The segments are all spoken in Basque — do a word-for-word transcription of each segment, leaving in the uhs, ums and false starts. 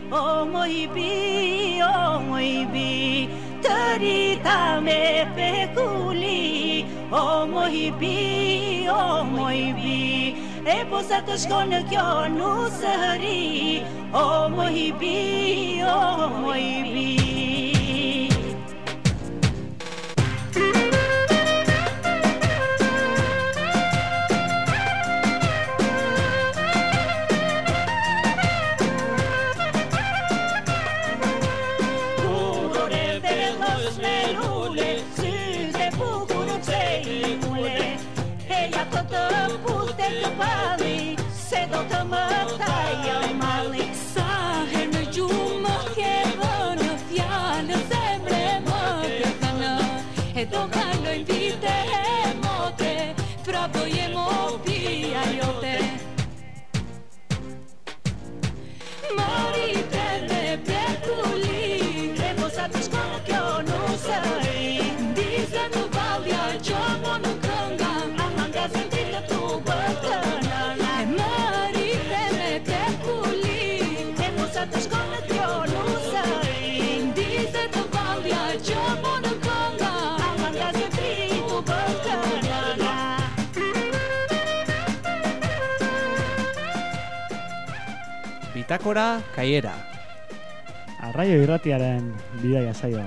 o moibi, o moibi, tărita me peculi, o moibi, o moibi, e po sa të shkonë kjo nusëri, o moibi, o moibi. E do kalojnë vite e mote, pra bëjemo pia jote. Marite me pekuli, e mosa të shkonë kjo nusëri, ndize në valja gjomo në kënga, ama nga zëndit të bëtëna. E marite me pekuli, e mosa të shkonë kjo nusëri, ndize në valja gjomo në kënga, Bitakora Kaiera. Arraio irratiaren bidaia saioa.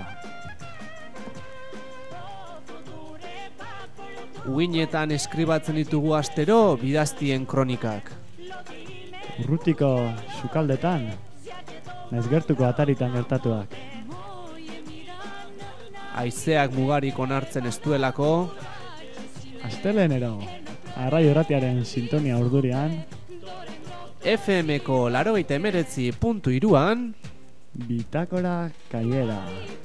Uinetan eskribatzen ditugu astero bidaztien kronikak. Urrutiko sukaldetan, naiz gertuko ataritan gertatuak. Haizeak mugarik onartzen ez duelako. Astelenero, Arraio irratiaren sintonia urdurian, F M-ko laurogeita hemeretzi puntu hiruan Bitakora Kaiera.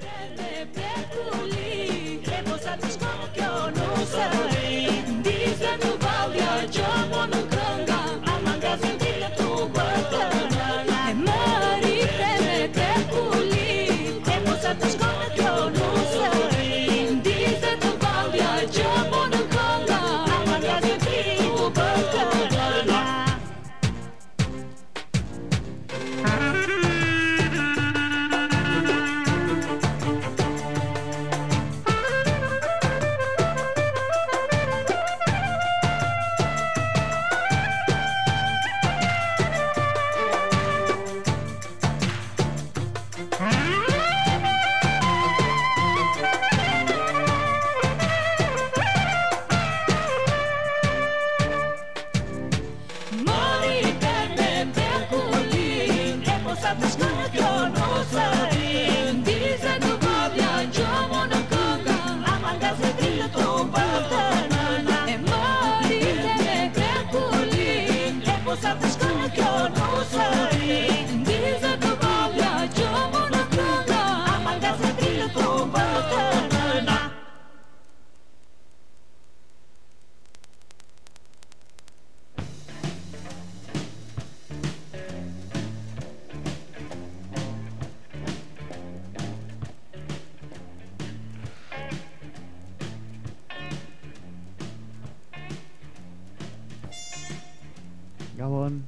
Gabon,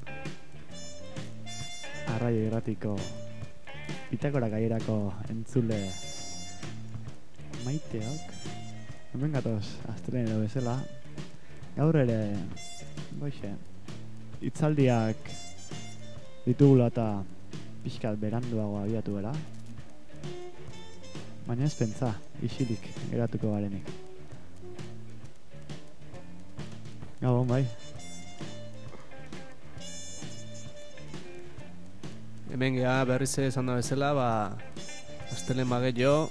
Arraio irratiko Bitakora Kaierako entzule maiteok, hemen gatoz astrenero bezala. Gaur ere, boixe, hitzaldiak ditugula eta pixkat beranduago abiatu gara, baina ez pentsa, isilik geratuko garenik. Gabon, bai. Hemen geha berriz esan da bezala, ba, astelen bageio,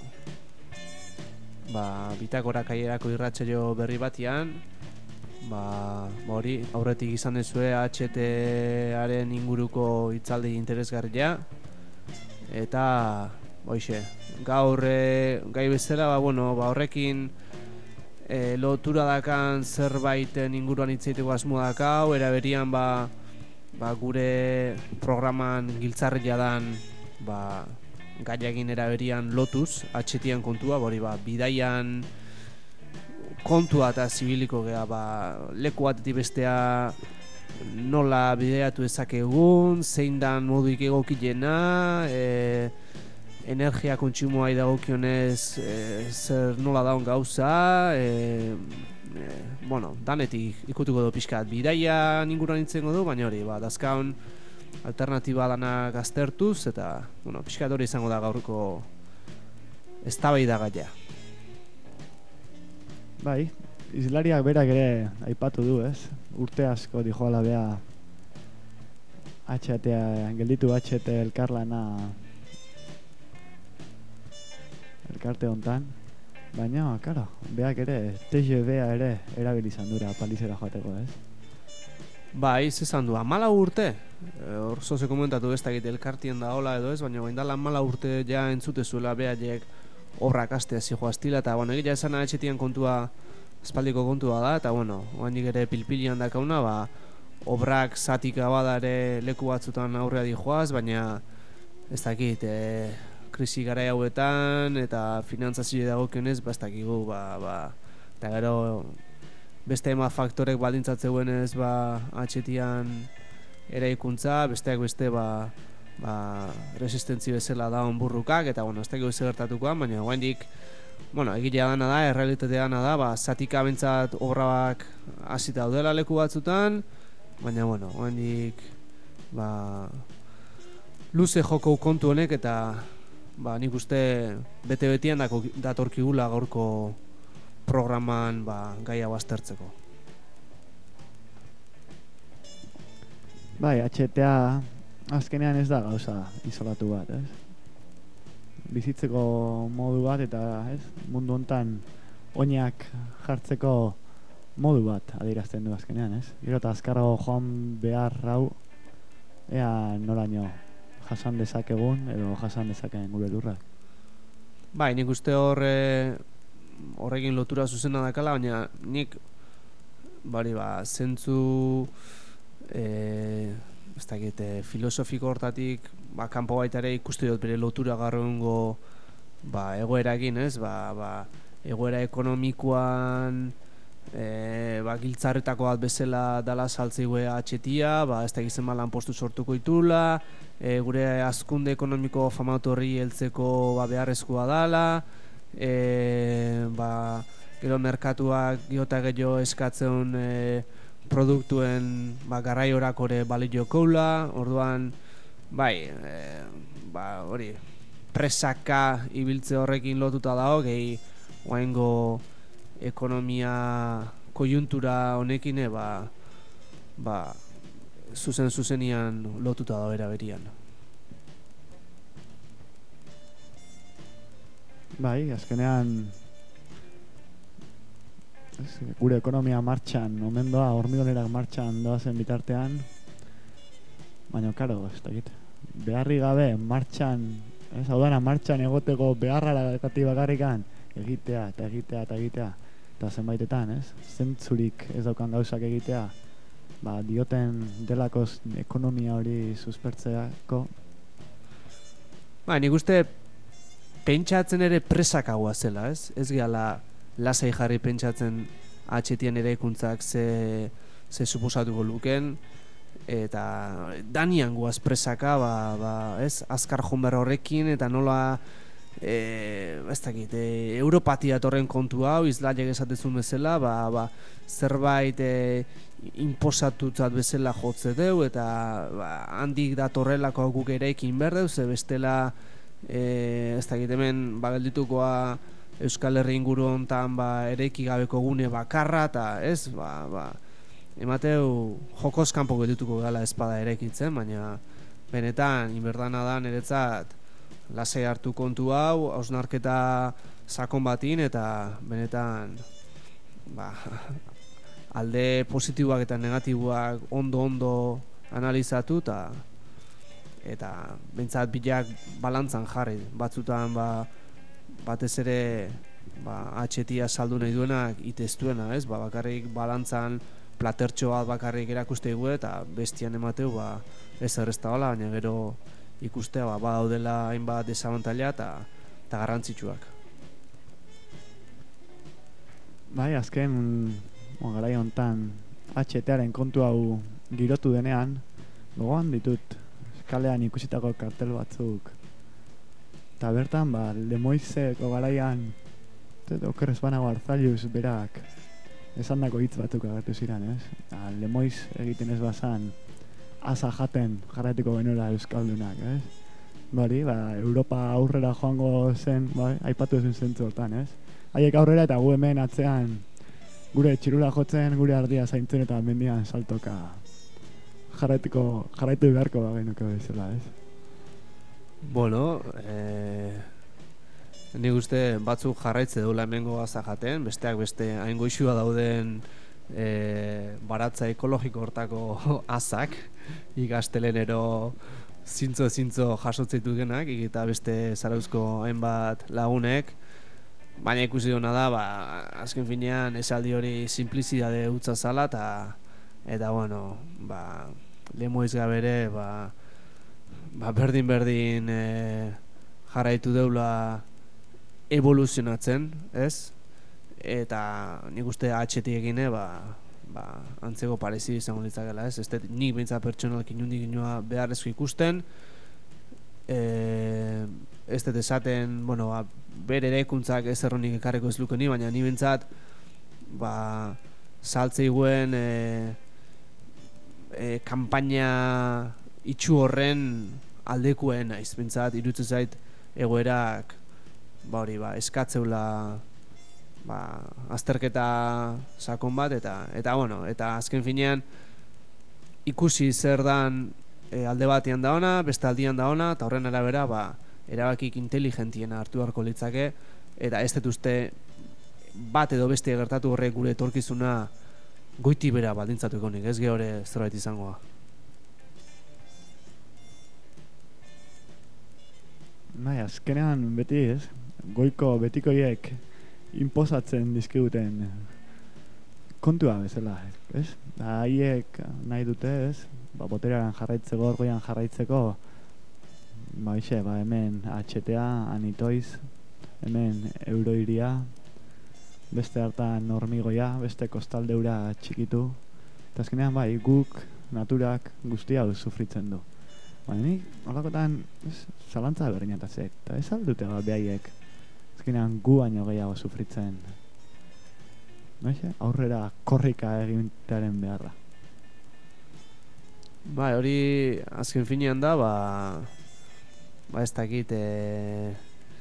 ba, Bitakora Kaierako irratsaio berri batian, ba, hori, aurretik izan dezue H T-aren inguruko hitzaldi interesgarria, eta, hoixe, gaur e, gai bezala, ba, bueno, ba, horrekin e, lotura dakan zerbaiten inguruan hitzaiteko asmoa dakau, era berian, ba, ba, gure programan giltzarria dan, ba, gaiagin eraberian lotuz, H T-an kontua, hori, ba, bidaian kontua eta zibiliko gea, ba, leku batetik bestea nola bideatu ezakegun, zein dan moduik egokiena, e, energia kontsumoa dagokionez e, zer nola daun gauza, e, e, bueno, danetik ikutuko du pixkat bidaia inguruan intzengo du, baina hori, ba, dazkaun alternatiba danak aztertuz, eta, bueno, pixkat hori izango da gaurko eztabaidagaia. Bai, izlariak berak ere aipatu du, ez? Urte asko dijoala bea H T gelditu H T elkarlana elkarte hontan, baina, karo, beak ere T G V-a ere erabili izan dura palizera joateko, ez? Bai, zezan du, amala urte, hor zoze komentatu ez dakit elkartien da hola edo ez, baina baindala amala urte ja entzute zuela behaiek obrak astea zijoa estila, eta bueno, egia esan H-tian kontua, espaldiko kontua da, eta bueno, oandik ere pilpilian dakauna, ba, obrak zatika bada ere leku batzutan aurrea dijoaz, baina ez dakit, e, krisi garai hauetan, eta finantzazio dagokionez, ba, ez dakigu, ba, ba, eta gero, beste ema faktorek baldintzatzeguenez, ba, H-tian eraikuntza, besteak beste, ba, ba, resistentzi bezala da onburrukak, eta bueno, ez dakigu ze gertatukoan, baina oraindik, bueno, egilea dana da, errealitatea dana da, ba, zatika bentsat obrak hasita daudela leku batzutan, baina bueno, oraindik, ba, luze joko kontu honek, eta ba, nik uste bete-betian datorkigula gaurko programan, ba, gai hau aztertzeko. Bai, H T A azkenean ez da gauza isolatu bat, ez? Bizitzeko modu bat eta, ez? Mundu hontan oinak jartzeko modu bat adierazten du azkenean, ez? Gero eta azkarrago joan behar hau ea noraino jasan dezakegun edo jasan dezakeen gure lurrak. Bai, nik uste horre horrekin lotura zuzena dakala, baina nik bari ba, zentzu e, ez dakit, e, filosofiko hortatik ba, kanpo baita ere ikuste dut bere lotura garrongo ba, egoerakin, ez? Ba, ba, egoera ekonomikoan e, ba, giltzarretako bat bezala dala saltzeigue atxetia, ba, ez dakit zenba lanpostu sortuko itula, e, gure hazkunde ekonomiko famatu horri heltzeko ba, beharrezkoa dala, e, ba, gero merkatuak giota gehiago eskatzen e, produktuen ba, garraiorakore balio koula, orduan bai, e, ba, hori presaka ibiltze horrekin lotuta dago, gehi oaingo ekonomia koiuntura honekin e, ba, ba, zuzen zuzenian lotuta dago eraberian. Bai, azkenean ez, gure ekonomia martxan, omen doa, hormigonerak martxan doazen bitartean, baina, karo, ez dakit, beharri gabe, martxan, ez, hau dana, martxan egoteko beharrara dekati bakarrikan, egitea, eta egitea, eta egitea, eta zenbaitetan, ez, zentzurik ez daukan gauzak egitea, ba, dioten delakoz ekonomia hori suspertzeako. Ba, nik uste pentsatzen ere presakagoa zela, ez? Ez gehala lasai jarri pentsatzen atxetien ere ikuntzak ze, ze suposatuko luken, eta danian guaz presaka, ba, ba, ez? Azkar jonber horrekin, eta nola e, ez dakit, e, Europatia torren kontu hau, izlaiek esatezun bezala, ba, ba, zerbait e, inposatutzat bezala jotze deu, eta ba, handik datorrelako guk ere ekin berdeu, ze bestela E, ez dakit hemen bagelditukoa Euskal Herri inguru hontan ba, eraiki gabeko gune bakarra, eta ez, ba, ba, emateu jokoz kanpo geldituko gala espada eraikitzen, baina benetan, inberdana da niretzat lasai hartu kontu hau, hausnarketa sakon batin, eta benetan ba, alde positiboak eta negatiboak ondo-ondo analizatu, eta eta bentsat bilak balantzan jarri, batzutan ba, batez ere ba, atxetia saldu nahi duenak iteztuena, ez? Ba, bakarrik balantzan platertxo bat bakarrik erakuste gu, eta bestian emateu ba, ez errezta bala, baina gero ikustea ba, ba daudela hainbat desabantaila eta, eta garrantzitsuak. Bai, azken bon, garai hontan H T-aren kontu hau girotu denean, gogoan ditut kalean ikusitako kartel batzuk. Eta bertan, ba, Lemoizeko garaian, okerrez banago Arzalluz berak esandako hitz batzuk agertu ziren, ez? Da, Lemoiz egiten ez bazan, asa jaten jarraituko genuela euskaldunak, ez? Bari, ba, Europa aurrera joango zen, bai, aipatu ezin zentzu hortan, ez? Haiek aurrera eta gu hemen atzean gure txirula jotzen, gure ardia zaintzen eta mendian saltoka jarraituko, jarraitu beharko genuke bezala, ez? Bueno, eh, nik uste batzuk jarraitze duela hemengo aza jaten, besteak beste hain goixua dauden eh, baratza ekologiko hortako azak, ikastelenero zintzo-zintzo jasotzeitu genak, eta beste zarauzko hainbat lagunek, baina ikusi duna da, ba, azken finean esaldi hori simplizidade utza zala, eta, eta bueno, ba, Lemoiz gabere, ba, ba, berdin-berdin e, jarraitu deula evoluzionatzen, ez? Eta nik uste H-ti egine, ba, ba, antzeko parezi izango litzakela, ez? Ez dut nik beintza pertsonalki nundik inoa beharrezko ikusten, e, ez dut esaten, bueno, ba, bere eraikuntzak ez erronik ekarreko ez luke ni, baina ni bentsat ba, saltzeiguen e, e, kampaina itxu horren aldekuen naiz, bentsat iruditzen zait egoerak ba hori, ba, eskatzeula ba, azterketa sakon bat eta, eta bueno, eta azken finean ikusi zer dan e, alde batean da ona, beste aldian da ona, eta horren arabera ba, erabakik inteligentiena hartu beharko litzake, eta ez dut uste bat edo beste gertatu horrek gure etorkizuna goiti bera baldintzatu ikonik, ez gehore zerbait izangoa. Bai, azkenean beti, ez? Goiko betikoiek inposatzen dizkiguten kontua bezala, ez? Da, haiek nahi dute, ez? Ba, boterean jarraitzeko, orgoian jarraitzeko, ba, ixe, ba, hemen H T A, Anitoiz, hemen Euroiria, beste hartan hormigoia, beste kostaldeura txikitu, eta azkenean, bai, guk, naturak, guztia hau sufritzen du. Baina nik, holakotan, zalantza berdinatatzek, eta ez aldute ba, behaiek, azkenean gu baino gehiago sufritzen, noixe, aurrera korrika egintearen beharra. Ba, hori azken finean da, ba, ba ez dakit, e,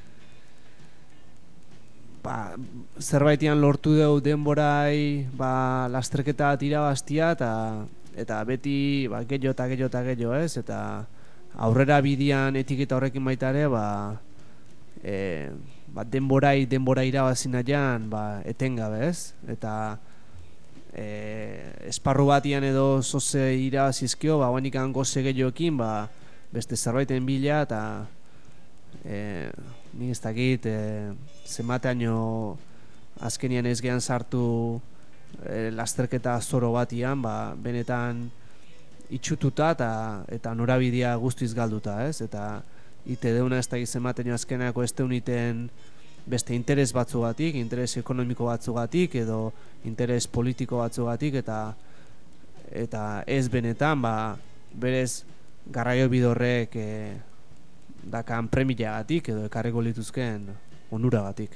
ba, zerbaitian lortu dugu denborai, ba, lasterketa tirabaztia, eta eta beti ba, gehiago eta gehiago eta gehiago, ez? Eta aurrera bidian etiketa horrekin baita ere, ba, e, ba, denborai, denbora irabazi nahian, ba, etengabe, ez? Eta e, esparru batian edo zoze irabazizkio, ba, guanik goze gehiokin, ba, beste zerbaiten bila, eta e, nik ez dakit, e, zenbateaino azkenian ez gehan sartu e, lasterketa zoro batian, ba, benetan itxututa eta, eta norabidea guztiz galduta, ez? Eta ite deuna ez da ematen azkenako ez deuniten beste interes batzugatik, interes ekonomiko batzugatik edo interes politiko batzugatik, eta eta ez benetan, ba, berez garraio bidorrek e, dakan premiliagatik edo ekarriko lituzken onuragatik.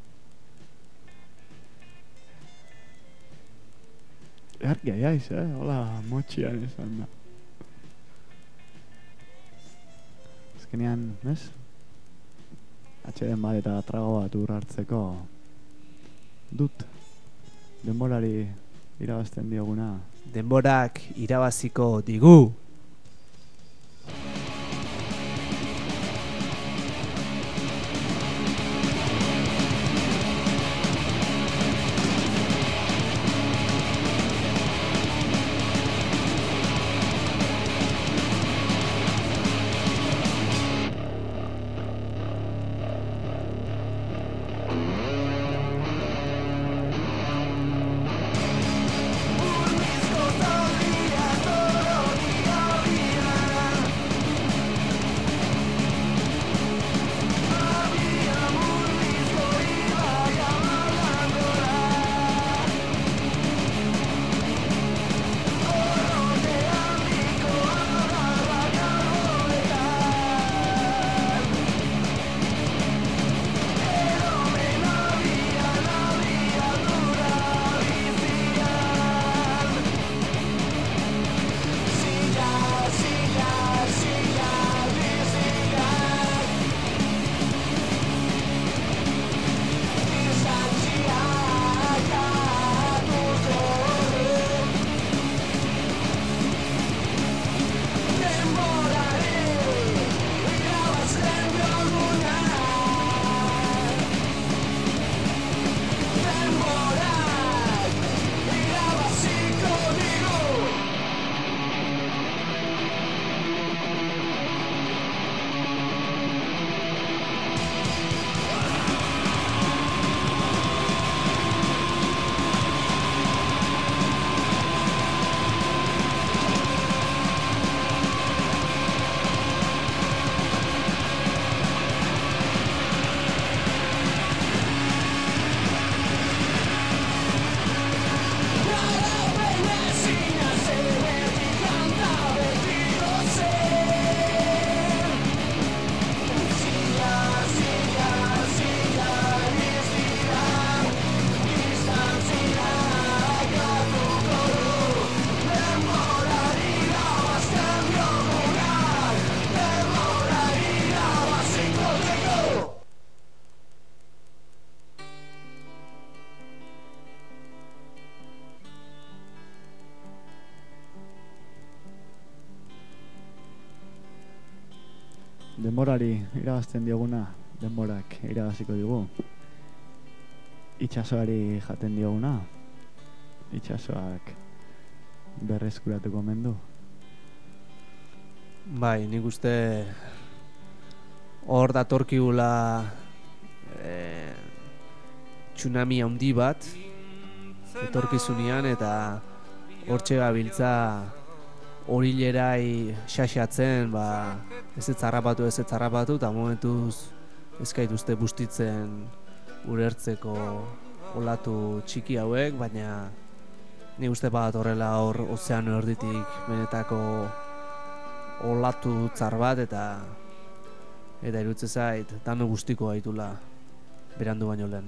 Argia jaiz, eh? Hola, motxian esan da. Azkenean, ez? Atxeden bat eta trago bat urrartzeko dut denborari irabazten dioguna. Denborak irabaziko digu. denborari irabazten dioguna, denborak irabaziko digu. Itxasoari jaten dioguna, itxasoak berreskuratuko mendu. Bai, nik uste hor datorkigula e, tsunami handi bat etorkizunean, eta hortxe gabiltza horilerai xaxatzen, ba, ez ez harrapatu, ez ez harrapatu, eta momentuz ez gaituzte bustitzen urertzeko olatu txiki hauek, baina ni uste bat horrela hor ozeano erditik benetako olatu tzar bat, eta eta irutze zait dano guztiko gaitula berandu baino lehen.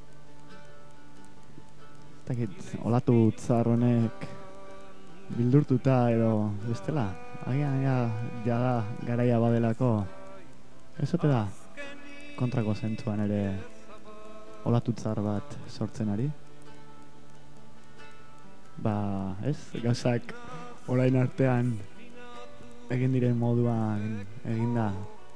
Takit, olatu tzar honek bildurtuta edo bestela, agian ja, jada garaia badelako, ez ote da kontrako zentzuan ere olatu tzar bat sortzen ari? Ba, ez, gauzak orain artean egin diren moduan egin da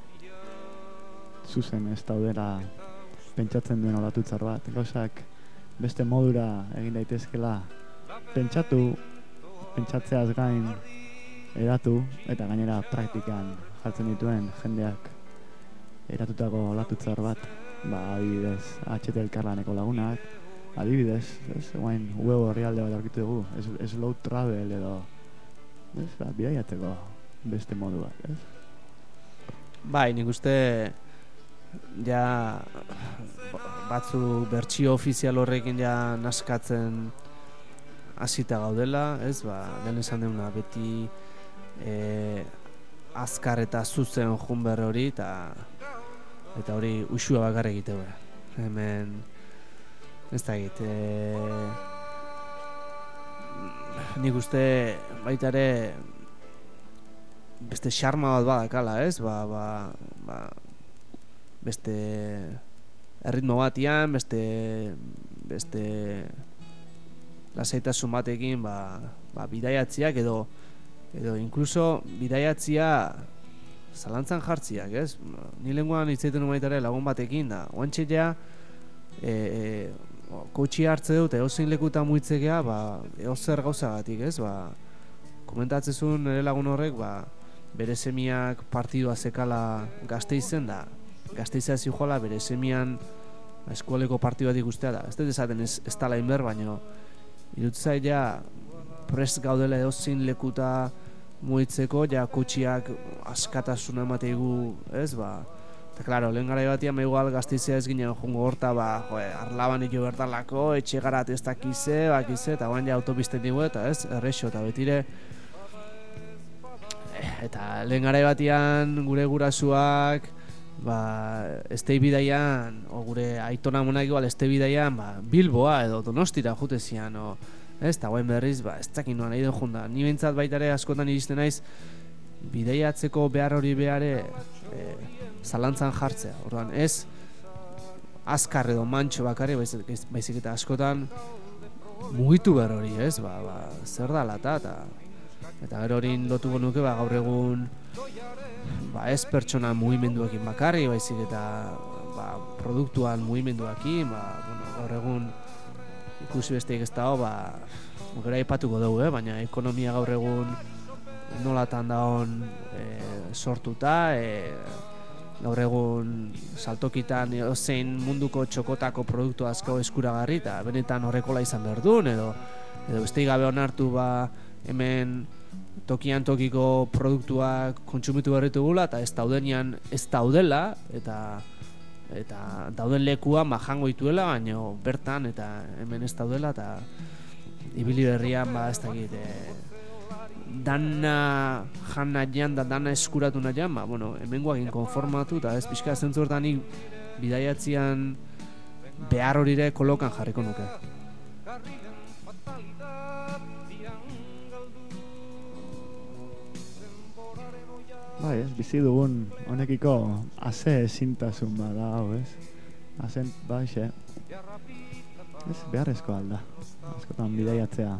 zuzen ez daudela pentsatzen duen olatu tzar bat, gauzak beste modura egin daitezkela pentsatu, pentsatzeaz gain eratu, eta gainera praktikan jartzen dituen jendeak eratutako olatu tzar bat, ba, adibidez, H T elkarlaneko lagunak, adibidez, ez, guain, web horrialde bat aurkitu dugu, slow travel edo, ez, ba, bidaiatzeko beste modu bat, ez? Bai, nik uste ja batzu bertsio ofizial horrekin ja naskatzen hasita gaudela, ez, ba, lehen esan deuna beti e, azkar eta zuzen junber hori, eta eta hori usua bakar egite be. Hemen ez da egit, e, nik uste baita ere beste xarma bat badakala, ez, ba, ba, ba, beste erritmo batian, beste beste lasaitasun batekin, ba, ba, bidaiatziak edo edo inkluso bidaiatzia zalantzan jartziak, ez? Ni lenguan hitzaiten baita ere lagun batekin da. Oantxe ja e, e, kotxi hartze dut eozein lekuta muitzekea, ba, eozer gauzagatik, ez? Ba, komentatzezun nire lagun horrek, ba, bere semiak partidua zekala Gasteizen da. Gasteizea zijoala bere semian eskualeko partidu bat ikustea da. Ez dut esaten ez, ez tala inber, baino irutzai ja prest gaudela edozein lekuta muitzeko, ja kutxiak askatasuna emateigu, ez, ba. Eta, klaro, lehen gara batia igual Gasteizea ez ginen jongo horta, ba, joe, arlaban iko bertalako, etxe garat ez dakize, bakize, eta guan ja autopisten digu, eta ez, errexo, eta betire. Eta lehen gara batian gure gurasuak, ba, este bidaian, o gure aitona monak igual este bidaian, ba, Bilboa edo Donostira jute zian, o, ez, eta guain berriz, ba, ez dakin noan nahi den junda. Ni behintzat baitare askotan iristen naiz, bidaiatzeko behar hori behare e, zalantzan jartzea. Orduan, ez, azkar edo mantxo bakari, baizik, baizik eta askotan mugitu behar hori, ez, ba, ba, zer da lata, eta eta gero hori lotuko nuke, ba, gaur egun, ba, ez pertsona mugimenduekin bakarri, baizik eta ba, produktuan mugimenduekin, ba, bueno, gaur egun ikusi besteik ez dago, ba, gero aipatuko dugu, eh? Baina ekonomia gaur egun nolatan daon e, sortuta, e, gaur egun saltokitan zein munduko txokotako produktu asko eskuragarri, eta benetan horrekola izan behar duen, edo, edo besteik gabe onartu, ba, hemen tokian tokiko produktuak kontsumitu berritugula, eta ez daudenian ez daudela, eta eta dauden lekua ma jango dituela, baina bertan eta hemen ez daudela, eta ibili berrian, ba, ez dakit, e, dana jan nahian da dana eskuratu nahian, ba, bueno, hemen guakin konformatu, eta ez pixka zentzu hortanik bidaiatzian behar horire kolokan jarriko nuke. Bai, ez, bizi dugun honekiko aze ezintasun bada hau, ez? Azen, bai, xe. Ez, beharrezko alda. Askotan bidaiatzea.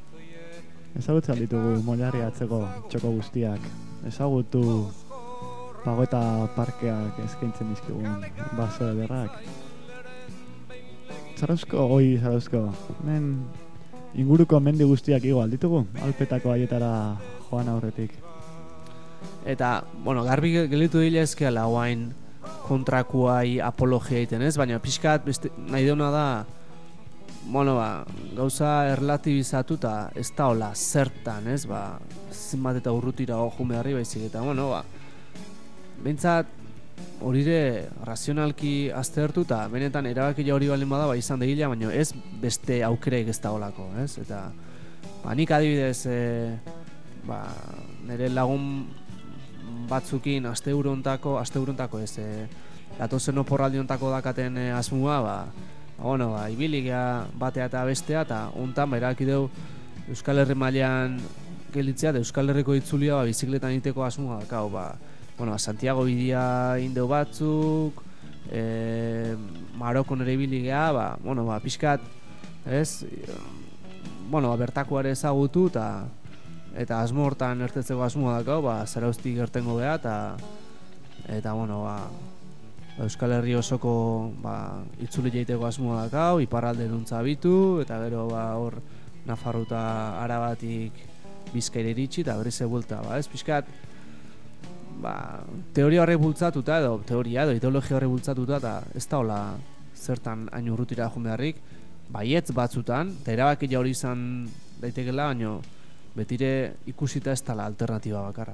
Ezagutzen ditugu molarri atzeko txoko guztiak. Ezagutu Pagoeta parkeak eskaintzen dizkigun baso ederrak. Zarauzko, oi Zarauzko, hemen inguruko mendi guztiak igual ditugu, Alpetako haietara joan aurretik. Eta, bueno, garbi gelitu dile ezkeala guain kontrakuai apologia egiten, ez? Baina pixkat beste, nahi deuna da, bueno, ba, gauza erlatibizatu eta ez da hola zertan, ez? Ba, zenbat eta urrutira hojun beharri baizik, eta, bueno, ba, behintzat horire razionalki aztertu eta benetan erabakila hori baldin bada, ba, izan degila, baina ez beste aukereik ez da holako, ez? Eta, ba, nik adibidez, e, ba, nire lagun batzukin asteurontako, asteurontako ez, e, datozen oporraldiontako dakaten e, asmua, ba, ba, bueno, ba, ibiligea batea eta bestea, eta hontan, ba, erabaki deu Euskal Herri mailan gelitzea, eta Euskal Herriko itzulia, ba, bizikletan egiteko asmua dakau, ba, bueno, Santiago bidia indeu batzuk, e, Marokon ere ibiligea, ba, bueno, ba, pixkat, ez, bueno, ba, bertakoare ezagutu, eta eta asmo hortan ertetzeko asmoa dakau, ba, Zarauztik gertengo beha, eta eta, bueno, ba, Euskal Herri osoko, ba, itzuli jaiteko asmoa dakau, iparralde nuntza bitu, eta gero, ba, hor, Nafarro eta Arabatik Bizkaira iritsi, eta berrize buelta, ba, ez, pixkat, ba, teoria horrek bultzatuta, edo teoria, edo ideologia horrek bultzatuta, eta ez da hola zertan hain urrutira joan beharrik, baietz batzutan, eta erabaki hori izan daitekela, baino, betire ikusita ez dela alternatiba bakarra.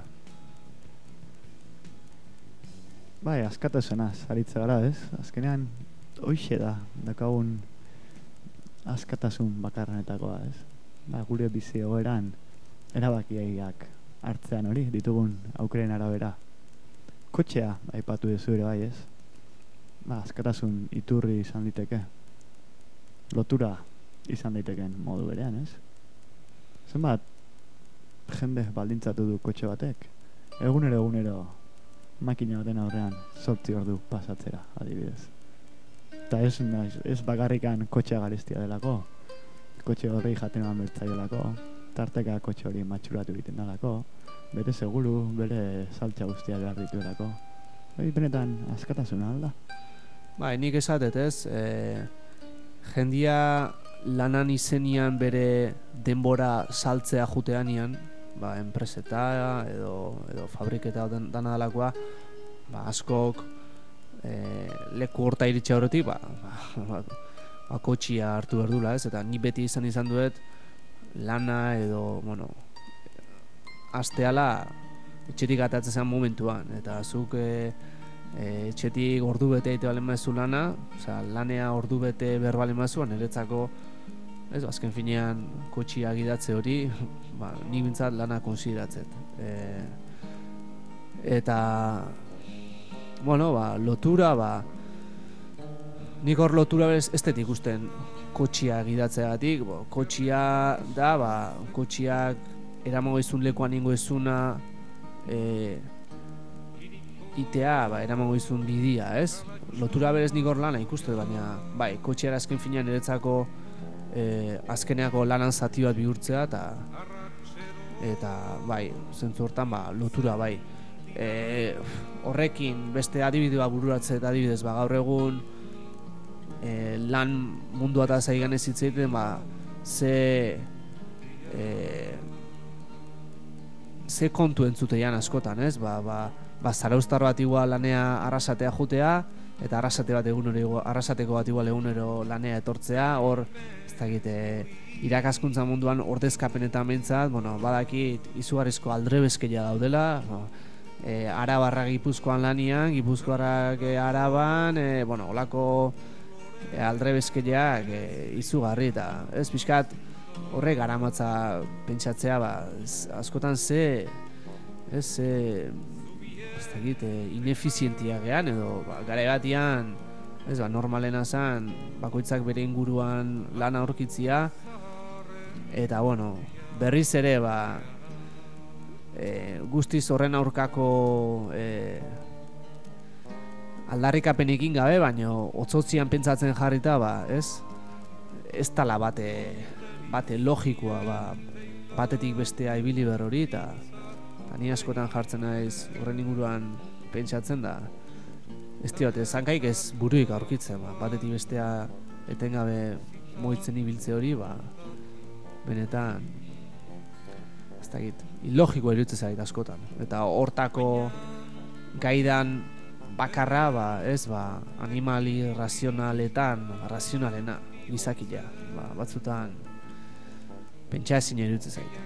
Bai, askatasunaz, aritze gara, ez? Azkenean, hoixe da, dakagun askatasun bakarrenetakoa, ez? Ba, gure bizi egoeran, erabakiak hartzean hori, ditugun aukeren arabera. Kotxea, aipatu duzu ere bai, ez? Ba, askatasun iturri izan liteke. Lotura izan daiteken modu berean, ez? Zenbat, jende baldintzatu du kotxe batek. Egunero egunero makina baten aurrean zortzi ordu pasatzera, adibidez. Eta ez, ez bakarrikan kotxea garestia delako. Kotxe horri jaten eman bertzaiolako. Tarteka kotxe hori matxuratu egiten dalako. Bere seguru, bere saltza guztia behar dituelako. Bai, benetan askatasuna alda. Bai, nik esatet ez, e, jendia lanan izenian bere denbora saltzea juteanian, ba, enpreseta edo, edo fabriketa dana dalakoa, ba, askok e, leku horta iritsi horretik, ba, ba, ba, ba, kotxia hartu berdula, ez? Eta ni beti izan izan duet lana edo, bueno, asteala etxetik atatzen zen momentuan, eta zuk e, e, etxetik ordu bete egite balen mazu lana, oza, lanea ordu bete berbalen mazuan, niretzako, ez, azken finean kotxia gidatze hori, ba, nik bintzat lana konsideratzet. E, eta, bueno, ba, lotura, ba, nik hor lotura berez ez dut ikusten kotxia gidatzeagatik, bo, kotxia da, ba, kotxiak eramango izun lekuan ingo izuna e, itea, ba, eramango izun bidia, ez? Lotura berez nik hor lana ikuste, baina, bai, kotxiara azken finean niretzako E, azkeneako lanan zati bat bihurtzea eta eta bai, zentzu hortan ba, lotura bai. E, horrekin beste adibidea bururatzea eta adibidez ba, gaur egun e, lan mundua eta zaigan ez hitzeiten ba, ze e, ze kontu entzuteian askotan, ez? Ba, ba, ba, zarauztar bat igual lanea arrasatea jutea eta arrasate bat egunero, arrasateko bat igual egunero lanea etortzea, hor ez dakit, e, irakaskuntza munduan ordezkapenetan mentzat, bueno, badakit izugarrizko aldrebeskeia daudela, no, e, Arabarra Gipuzkoan lanian, Gipuzkoarrak e, Araban, e, bueno, olako e, aldrebeskeiak e, izugarri, eta ez pixkat horre garamatza pentsatzea, ba, ez, askotan ze, ez, ze, ez dakit, e, inefizientia gehan, edo ba, gara batian, ez ba, normalena zen, bakoitzak bere inguruan lana aurkitzia, eta bueno, berriz ere, ba, e, guztiz horren aurkako e, aldarrikapenekin gabe, baino otzotzian pentsatzen jarrita, ba, ez? Ez tala bate, bate logikoa, ba, batetik bestea ibili berrori, eta ni askotan jartzen naiz horren inguruan pentsatzen da ez diot, zankaik ez buruik aurkitzen, ba, batetik bestea etengabe moitzen ibiltze hori, ba, benetan ez dakit, ilogikoa iruditzen zait askotan, eta hortako gaidan bakarra, ba, ez, ba, animali razionaletan, razionalena, gizakila, ba, batzutan pentsa ezin iruditzen zait.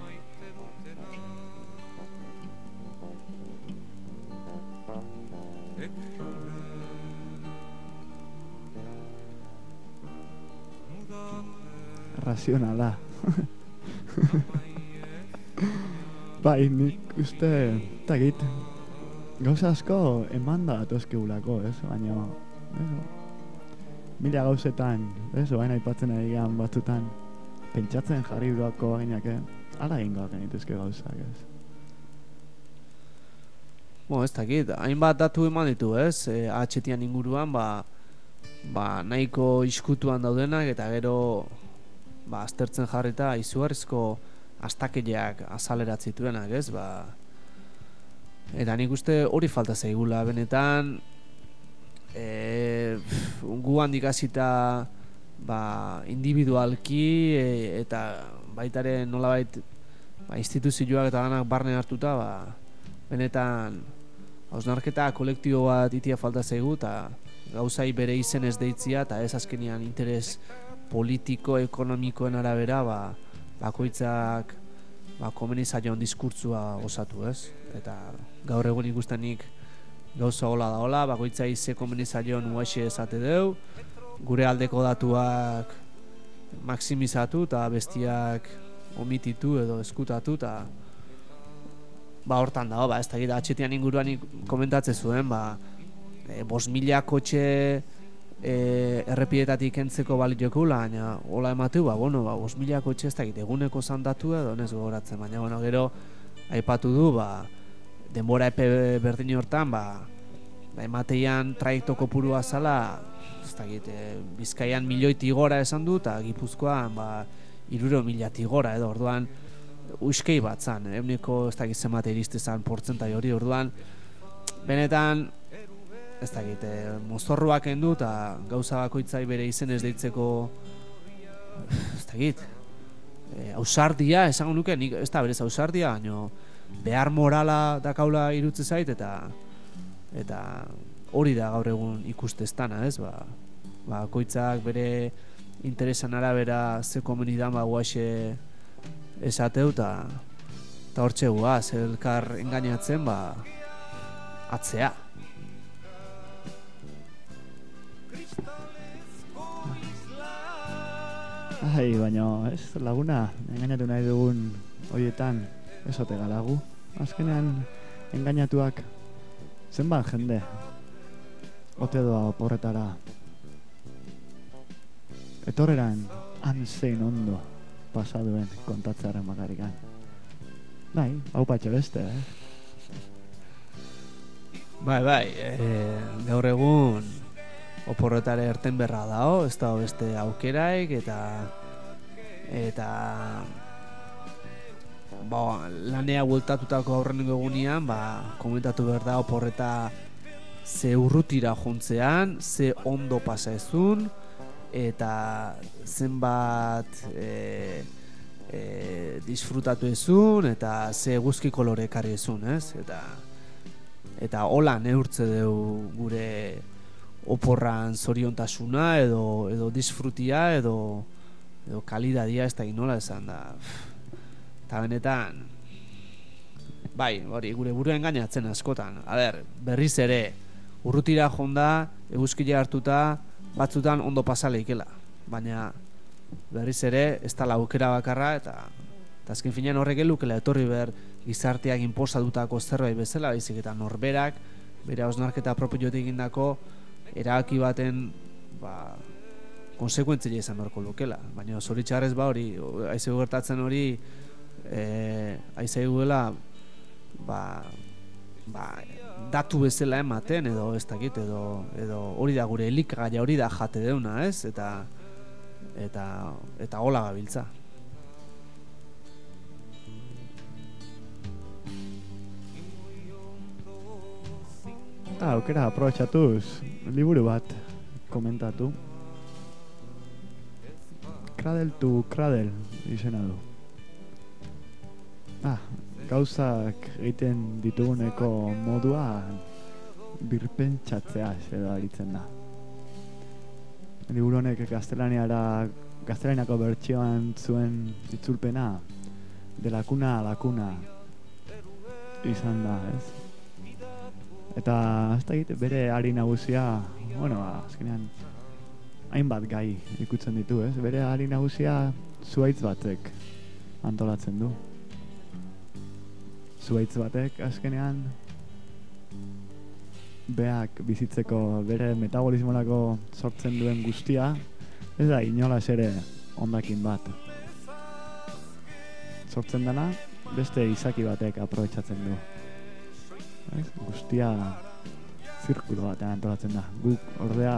Razionala. Bai, nik uste, takit, gauza asko eman da atozkigulako, ez? Baina, mila gauzetan, ez? Baina aipatzen egian batzutan, pentsatzen jarri duako baginak, ala egingoak genituzke gauzak, ez? Bo, ez dakit, hainbat datu eman ditu, ez? E, atxetian inguruan, ba, ba, nahiko iskutuan daudenak, eta gero ba, aztertzen jarrita izugarrizko astakeiak azaleratzituenak, ez? Ba, eta nik uste hori falta zaigula, benetan e, gu handik hasita ba, individualki e, eta baitare nolabait ba, instituzioak eta danak barne hartuta, ba, benetan hausnarketa kolektibo bat itia falta zaigu, eta gauzai bere izen ez deitzia, eta ez azkenian interes politiko, ekonomikoen arabera, ba, bakoitzak ba, komeni zaion diskurtzua osatu, ez? Eta gaur egun ikustenik gauza hola da hola, bakoitzai ze komeni zaion uaxe esate deu, gure aldeko datuak maksimizatu eta bestiak omititu edo eskutatu, eta ba hortan dago, ba, ez da gira atxetian inguruan komentatzen zuen, ba, e, bos mila kotxe e, errepietatik entzeko baliokula, baina hola emateu, ba, bueno, ba, bos mila kotxe ez da gira eguneko zandatu edo nez gogoratzen, baina, bueno, gero aipatu du, ba, denbora epe berdin hortan, ba, ba emateian traiekto kopurua zala, ez da gira, e, Bizkaian milioiti gora esan du, eta Gipuzkoan, ba, iruro milati gora, edo, orduan, uskei bat zan, eguneko ez dakit zenbat iriste zan portzentai hori, orduan benetan ez dakit, e, mozorroak endu eta gauza bakoitzai bere izen ez deitzeko ez dakit e, ausardia, esango nuke, nik, ez da berez ausardia, baino behar morala dakaula irutze zait, eta eta hori da gaur egun ikusteztana, ez, ba, bakoitzak bere interesan arabera ze komunidan ba guaxe esateu, eta hortxe guaz, elkar engainatzen, ba, atzea. Ai, baina, ez, laguna, engainatu nahi dugun horietan esote garagu. Azkenean, engainatuak zenbat jende ote doa oporretara. Etorreran, hanzein ondo pasaduen kontatzearen bakarikan. Bai, hau patxe beste, eh? Bai, bai, e, gaur egun oporretare erten berra dao, ez da beste aukeraik, eta eta ba, lanea bueltatutako aurrenengo egunean, ba, komentatu behar da oporreta ze urrutira jontzean, ze ondo pasa ezun, eta zenbat e, e, disfrutatu ezun, eta ze guzki kolore ekarri ezun, ez? Eta eta hola neurtze deu gure oporran zoriontasuna edo edo disfrutia edo edo kalidadia, ez da inola esan da. Eta benetan bai, hori gure burua engainatzen askotan. A ber, berriz ere urrutira jonda, eguzkila hartuta batzutan ondo pasaleikela, baina berriz ere ez da aukera bakarra, eta eta azken finean horrek elukela etorri behar gizarteak inposatutako zerbait bezala, baizik eta norberak bere hausnarketa propiotik egindako erabaki baten ba, konsekuentzia izan beharko lukela, baina zoritxarrez ba hori aizegu gertatzen hori e, aizeguela ba, ba datu bezala ematen edo ez dakit, edo edo hori da gure elikagaia, hori da jate deuna, ez? Eta eta eta hola gabiltza. Ah, aukera aprobetxatuz, liburu bat komentatu. Cradle to Cradle izena du. Ah, gauzak egiten dituguneko modua birpentsatzea edo aritzen da. Liburu honek gaztelaniara, gaztelaniako bertsioan zuen itzulpena de la cuna a la cuna izan da, ez? Eta ez da egite bere ari nagusia, bueno, azkenean hainbat gai ikutzen ditu, ez? Bere ari nagusia zuhaitz batek antolatzen du. Zuhaitz batek azkenean beak bizitzeko bere metabolismorako sortzen duen guztia, ez da inolaz ere hondakin bat. Sortzen dana beste izaki batek aprobetxatzen du. Ez? Guztia zirkulo batean antolatzen da. Guk ordea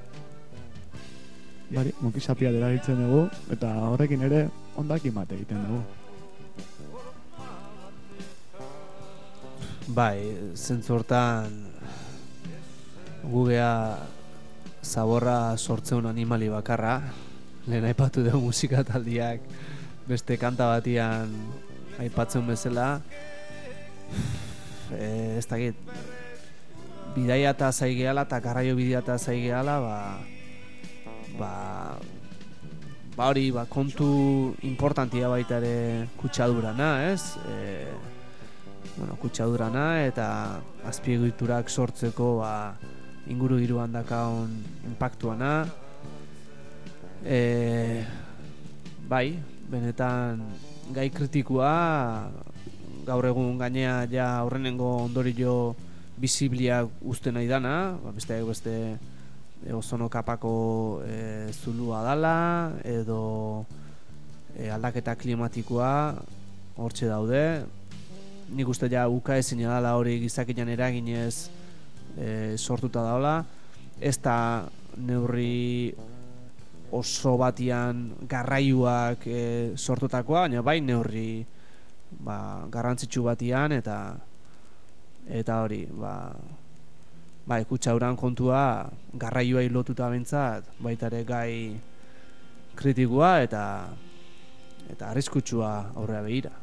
bari, mukizapia dela ditzen dugu, eta horrekin ere hondakin bat egiten dugu. Bai, zentzu hortan gugea zaborra sortzeun animali bakarra, lehen aipatu dugu musikataldiak beste kanta batian aipatzen bezala, e, ez dakit, bidaia eta zaigeala eta garraio bidea eta zaigeala, ba, ba, ba hori, ba, kontu importantia baita ere kutsadurana, ez? E, bueno, kutsadurana eta azpiegiturak sortzeko ba, inguru giroan dakaon impactuana. E, bai, benetan gai kritikua gaur egun gainea ja aurrenengo ondorio bisibliak uste nahi dana, ba, besteak beste ozono kapako e, zulua dala edo e, aldaketa klimatikoa hortxe daude. Nik uste ja uka ezin dala hori gizakian eraginez e, sortuta daula. Ez da neurri oso batian garraiuak e, sortutakoa, baina bai neurri ba, garrantzitsu batian eta eta hori, ba, bai, kutsaduraren kontua garraioai lotuta bentzat, baita ere gai kritikoa eta eta arriskutsua aurrea begira.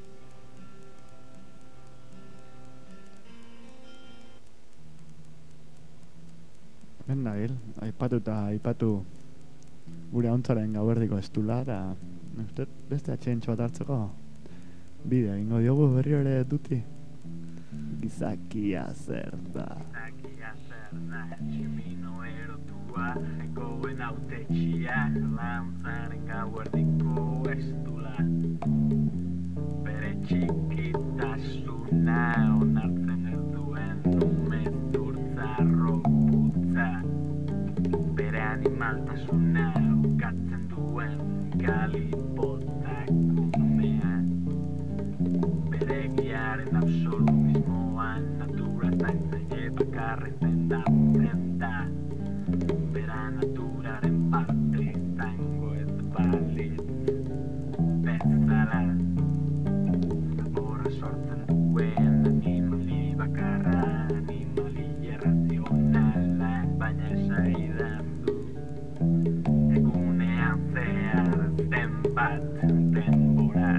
Ben nabil, aipatu eta aipatu gure hontzaren gauerdiko estula, eta uste beste atxentxo bat hartzeko bide egingo diogu berriro ere duti. Gizakia zer da. Gizakia zer da, tximino erotua, goen autetxia, lantzaren gauerdiko estula. Bere txikitasuna onartzen ez duen umezurtza rokutza. Bere animaltasuna ukatzen duen galipotak umea. Bere giaren absolutismoan natura zaintzaile bakarren zendatzen da. Bera naturaren parte izango ez balitz bezala. Zaborra sortzen duen animali bakarra, animali irrazionala, baina esaidan du. Egunean zehar zenbat denboraz.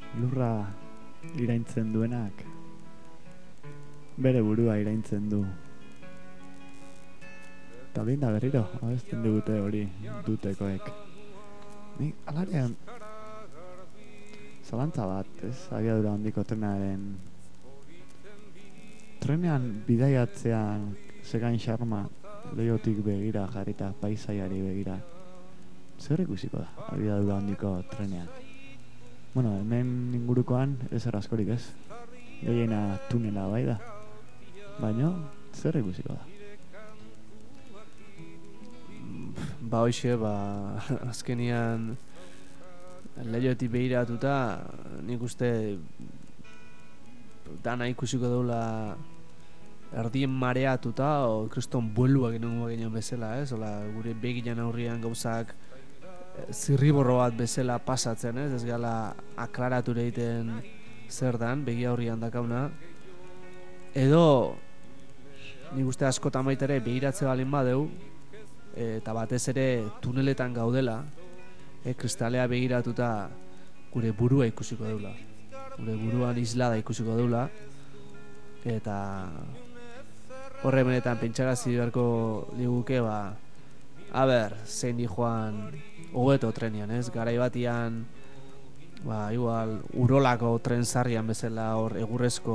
lurra iraintzen duenak bere burua iraintzen du. Eta behin da berriro, abesten digute hori dutekoek. Nik alarean zalantza bat, ez? Abiadura handiko trenaren trenean bidaiatzean segain xarma Leiotik begira jarrita paisaiari begira. Zer ikusiko da abiadura handiko trenean? Bueno, hemen ingurukoan ezer askorik ez. Gehiena tunela bai da. Baina, zer ikusiko da? Ba hoxe, ba, azkenian Leiotik begiratuta, nik uste dana ikusiko daula erdien mareatuta, o kriston bueluak inongo genion bezala, ez? Ola, gure begian aurrian gauzak zirriborro bat bezala pasatzen, ez? Ez gala aklaratu egiten zer dan, begi aurrian dakauna. Edo, nik uste askotan baita ere begiratze balin badeu, eta batez ere tuneletan gaudela, e, kristalea begiratuta gure burua ikusiko deula. Gure buruan islada ikusiko deula. Eta horre benetan pentsarazi beharko liguke, ba, a ber, zein di joan hobeto trenian, ez? Garai batian, ba, igual, urolako tren sarrian bezala hor egurrezko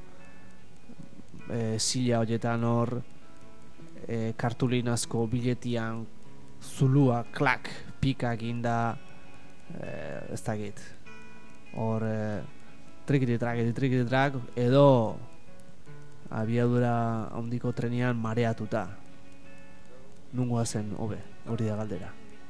e, sila horietan hor e, kartulinazko biletian zulua, klak, pika eginda, e, ez dakit, hor e, trikititrak, trikititrak, edo abiadura handiko trenean mareatuta. Nungoa zen hobe, hori da galdera.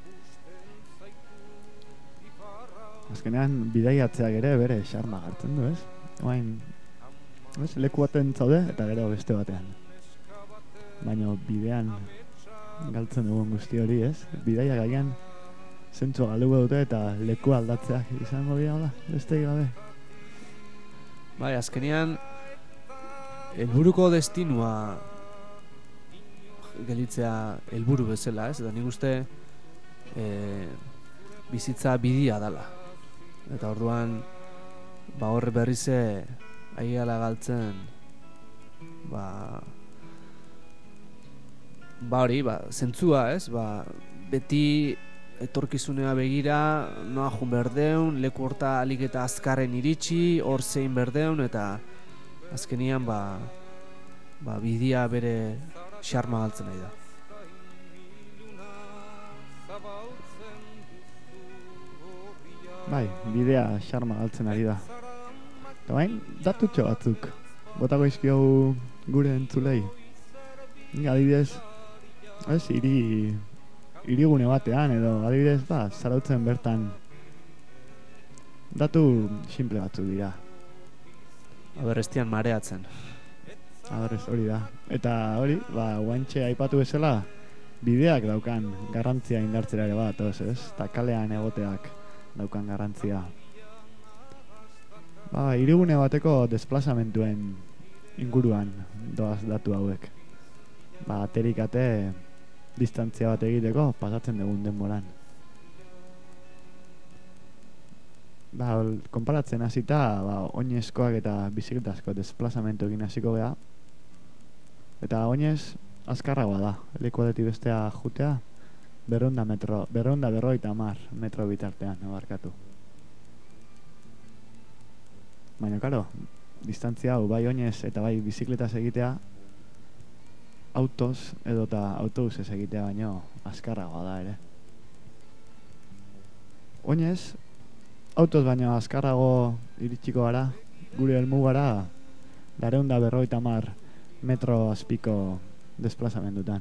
Azkenean bidaiatzeak ere bere xarma gartzen du, ez? Oain, ez? Leku baten zaude eta gero beste batean. Baina bidean galtzen dugun guzti hori, ez? Bidaia gaian zentzu galduko dute eta leku aldatzeak izango dira da, beste gabe. Bai, azkenean helburuko destinua gelitzea helburu bezala, ez? Eta nik uste e, bizitza bidia dala. Eta orduan ba horre berrize aiala galtzen ba ba hori, ba, zentzua, ez? Ba, beti etorkizunea begira noa jun berdeun, leku horta alik eta azkarren iritsi, hor zein berdeun, eta azkenian ba, ba bidia bere xarma galtzen nahi da. Bai, bidea xarma galtzen ari da. Eta bain, datutxo batzuk botako izkiogu gure entzulei. Adibidez, ez, iri irigune batean edo adibidez, ba, zarautzen bertan datu simple batzuk dira. Aberrestian mareatzen. Aberrez, hori da. Eta hori, ba, guantxe aipatu bezala, bideak daukan garrantzia indartzera ere bat, ez, ez? Eta kalean egoteak daukan garrantzia. Ba, irigune bateko desplazamentuen inguruan doaz datu hauek. Ba, aterikate distantzia bat egiteko pasatzen dugun denboran. Ba, konparatzen hasita, ba, oinezkoak eta bizikletazko desplazamentuekin hasiko geha. Eta oinez azkarragoa da, leku batetik bestea jutea, berrehun metro, berrehun berrogeita hamar metro bitartean abarkatu. Baina, karo, distantzia hau bai oinez eta bai bizikletaz egitea, autoz edo eta autobusez egitea baino azkarragoa da ere. Oinez, autoz baino azkarrago iritsiko gara, gure helmugara berrehun berrogeita hamar metro azpiko desplazamendutan.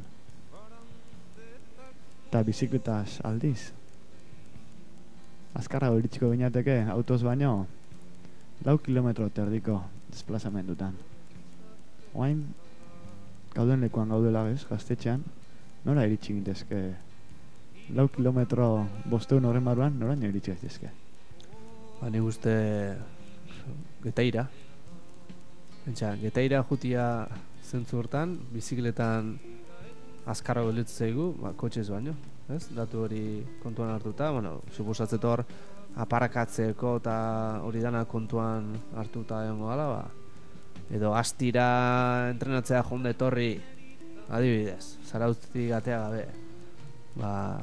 Eta bizikletaz aldiz, azkarrago iritsiko binateke autoz baino lau kilometro terdiko desplazamendutan. Oain, gauden lekuan gaudela bez, gaztetxean, nora iritsi gintezke? Lau kilometro bosteun horren barruan, noraino iritsi gintezke? Ba, nik uste Getaira. Pentsa, Getaira jutia zentzu hortan, bizikletan azkarrago gelditzen zaigu, ba, kotxez baino, ez? Datu hori kontuan hartuta, bueno, suposatzet hor aparakatzeko eta hori dana kontuan hartuta egongo gala, ba. Edo astira entrenatzea jonde etorri, adibidez, Zarautzetik atea gabe. Ba,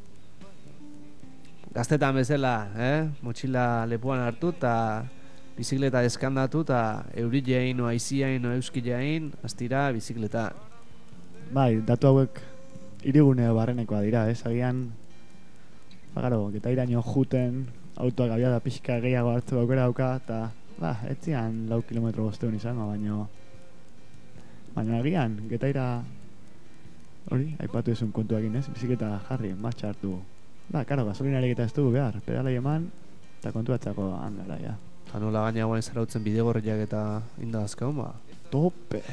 gaztetan bezala, eh? Motxila lepuan hartu eta bizikleta deskandatu eta eurilein o aiziain o euskilein astira bizikleta. Bai, datu hauek hirigune barrenekoa dira, ez? Agian, bagaro, getairaino juten, autoak abiada pixka gehiago hartzeko aukera dauka, eta, ba, etzian lau kilometro bosteun izango, baino, baina agian, getaira, hori, aipatu ezun kontuakin, ez? Bizikleta jarri, martxa hartu. Ba, karo, gasolinarik eta ez dugu behar, pedalai eman, eta kontuatzako handala, ja. Eta nola gaina guain Zarautzen bidegorriak eta indazkaun, ba. Tope!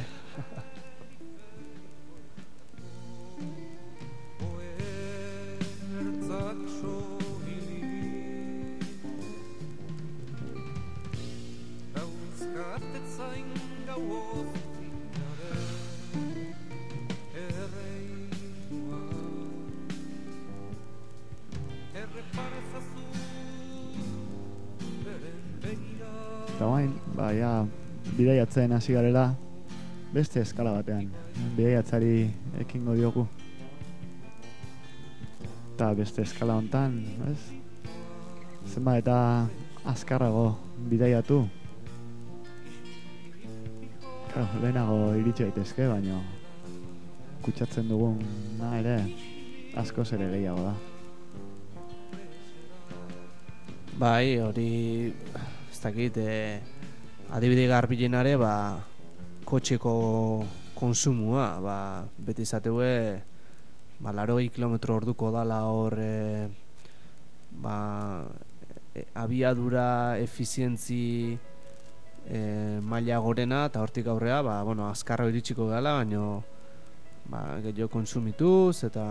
Eta guain, ba, ja, bidaiatzen hasi garela, beste eskala batean, bidaiatzari ekingo diogu. Eta beste eskala hontan, ez? Zenba eta azkarrago bidaiatu. Claro, lehenago iritsi daitezke, baina kutsatzen dugun na ere askoz ere gehiago da. Bai, hori ez dakit, eh, adibide garbilenare, ba, kotxeko konsumua, ba, beti izateue, ba, larogei kilometro orduko dala hor, e, ba, e, abiadura, efizientzi e, maila gorena, eta hortik aurrea, ba, bueno, azkarro iritsiko gala, baino, ba, gehiago konsumituz, eta,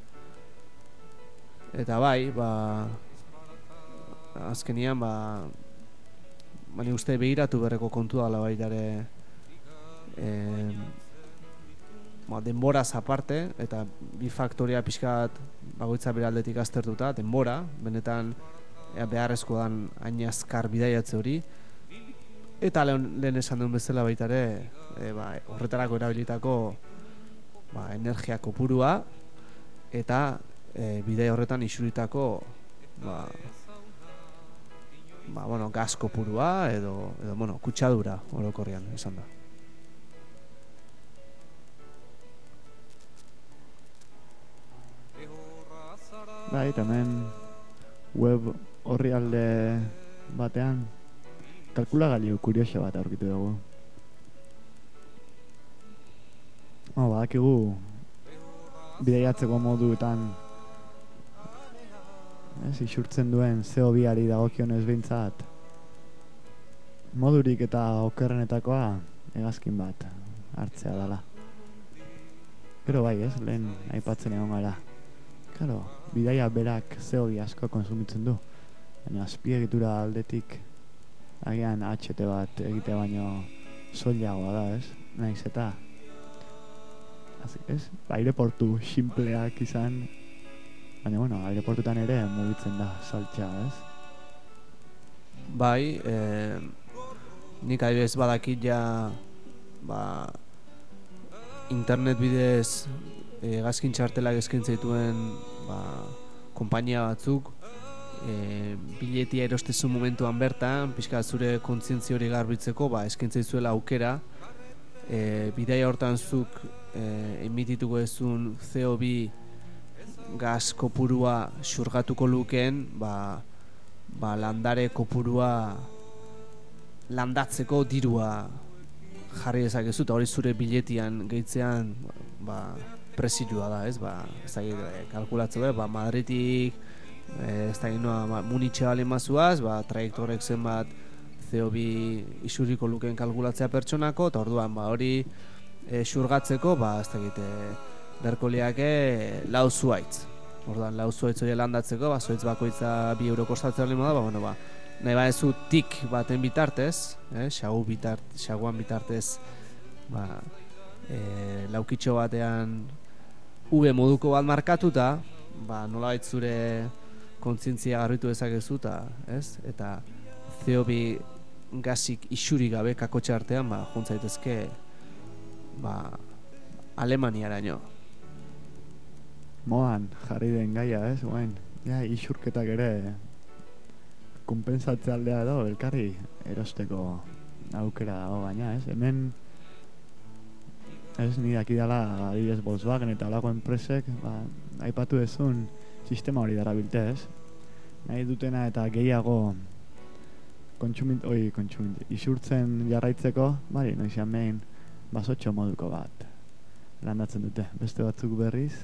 eta bai, ba, azkenian, ba, bani uste behiratu berreko kontua dela baitare, eh, ba, denboraz aparte, eta bi faktoria pixkat bagoitza bere aldetik aztertuta, denbora, benetan ea, beharrezko dan hain azkar bidaiatze hori, eta lehen, lehen esan duen bezala baitare, e, ba, horretarako erabilitako ba, energia kopurua, eta e, bidai horretan isuritako ba, ba, bueno, gas kopurua edo, edo bueno, kutsadura orokorrian esan da. Bai, tamen web orrialde batean kalkulagailu kurioso bat aurkitu dugu. Oh, badakigu bidaiatzeko moduetan ez, isurtzen duen C O bi-ari dagokionez behintzat modurik eta okerrenetakoa hegazkin bat hartzea dela. Gero bai, ez, lehen aipatzen egon gara. Claro, bidaia berak C O bi asko konsumitzen du, baina azpiegitura aldetik agian H T bat egite baino soilagoa da, ez? Naiz eta ez, aireportu simpleak izan, baina, bueno, aireportutan ere mugitzen da saltxa, ez? Bai, eh, nik adibidez badakit ja, ba, internet bidez eh, gazkin txartelak eskaintza dituen ba, konpainia batzuk, eh, biletia erostezun momentuan bertan, pixka zure kontzientzia hori garbitzeko, ba, eskaintza dizuela aukera, eh, bidaia hortan zuk eh, emitituko ezun C O bi gaz kopurua xurgatuko lukeen, ba, ba, landare kopurua landatzeko dirua jarri dezakezu, eta hori zure biletian gehitzean ba, presilua da, ez? Ba, ez da, kalkulatzen da, ba, Madridik ez da, noa, Munitxe balen mazuaz, ba, trajektorek zenbat C O bi isuriko lukeen kalkulatzea pertsonako, eta orduan, ba, hori e, xurgatzeko, ba, ez da, egite, berko liake lau zuaitz. Orduan, lau zuaitz hori landatzeko, ba, zuaitz bakoitza bi euro kostatzen lehen moda, ba, bueno, ba, nahi ba ez tik baten bitartez, eh, xagu bitart, xaguan bitartez, ba, e, laukitxo batean ube moduko bat markatuta, ba, nolabait zure kontzientzia garbitu dezakezu eta, ez? Eta C O bi gazik isurik gabe kakotxe artean, ba, juntzaitezke, ba, Alemaniaraino. Moan jarri den gaia, ez? Oain, ja, isurketak ere konpensatzea aldea edo elkarri erosteko aukera dago gaina, ez? Hemen ez ni dakidala adibidez Volkswagen eta holako enpresek, ba, aipatu dezun sistema hori darabilte, ez? Nahi dutena eta gehiago kontsumint, oi, kontsumint, isurtzen jarraitzeko, bari, noizian behin basotxo moduko bat landatzen dute. Beste batzuk berriz,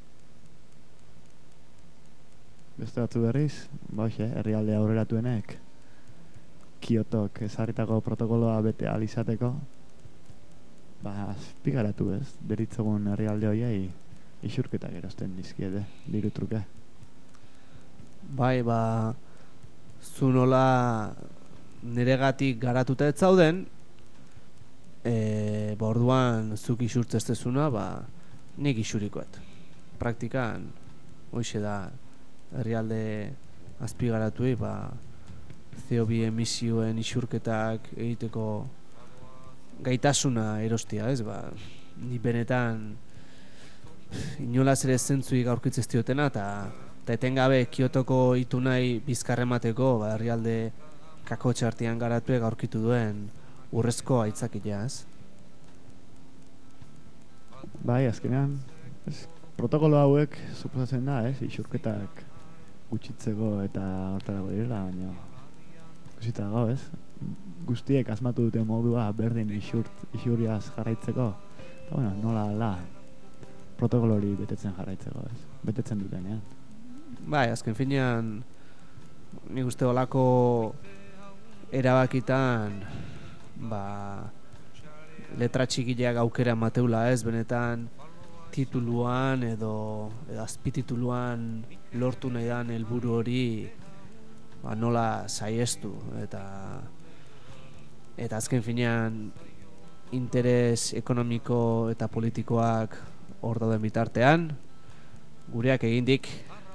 beste batzuk berriz, boxe, herrialde aurreratuenek Kiotok ezarritako protokoloa bete ahal izateko, ba, azpigaratu, ez? Deritzogun herrialde hoiei isurketak erosten dizkiete, diru truke. Bai, ba, zu nola niregatik garatuta ez zauden, e, ba, orduan zuk isurtzestezuna, ba, nik isurikoet. Praktikan, hoxe da, herrialde azpigaratuei, ba, C O bi emisioen isurketak egiteko gaitasuna erostia, ez, ba, ni benetan inolaz ere zentzuik aurkitzez diotena, eta eta etengabe Kiotoko itunai bizkarremateko, ba, herrialde kakotxe artean garatuek aurkitu duen urrezko aitzakilea, ez? Bai, azkenean, ez, protokolo hauek suposatzen da, ez, isurketak gutxitzeko eta hortarako direla, baina guzita dago, ez? Guztiek asmatu dute modua berdin isurt, isuriaz jarraitzeko, eta bueno, nola da protokolo hori betetzen jarraitzeko, ez? Betetzen dutenean. Bai, azken finean, nik uste olako erabakitan, ba, letra txikileak aukera mateula, ez, benetan tituluan edo, edo azpitituluan lortu nahi dan helburu hori, ba, nola saiestu, eta eta azken finean interes ekonomiko eta politikoak hor dauden bitartean, gureak egindik.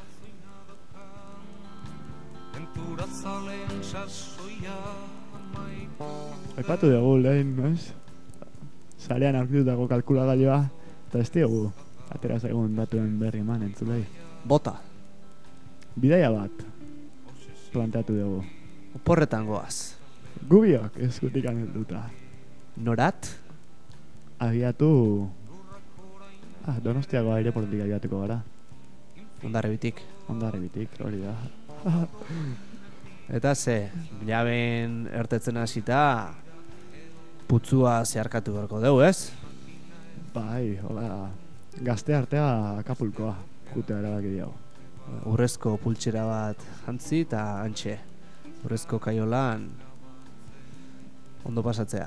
Aipatu dugu lehen, ez? Sarean aurkitutako kalkulagailua, eta ez diogu atera zaigun datuen berri eman entzulei. Bota, Bidaia bat planteatu dugu. oporretan goaz. Gubiok eskutik anelduta. Norat? Abiatu... Ah, Donostiako aireportutik abiatuko gara. Hondarribitik. Hondarribitik, hori da. Eta ze, jaben ertetzen hasita putzua zeharkatu beharko dugu, ez? Bai, hola, gazte artea Akapulkoa, jutea erabaki diago. Urrezko pultsera bat jantzi eta antxe. Urrezko kaiolan ondo pasatzea.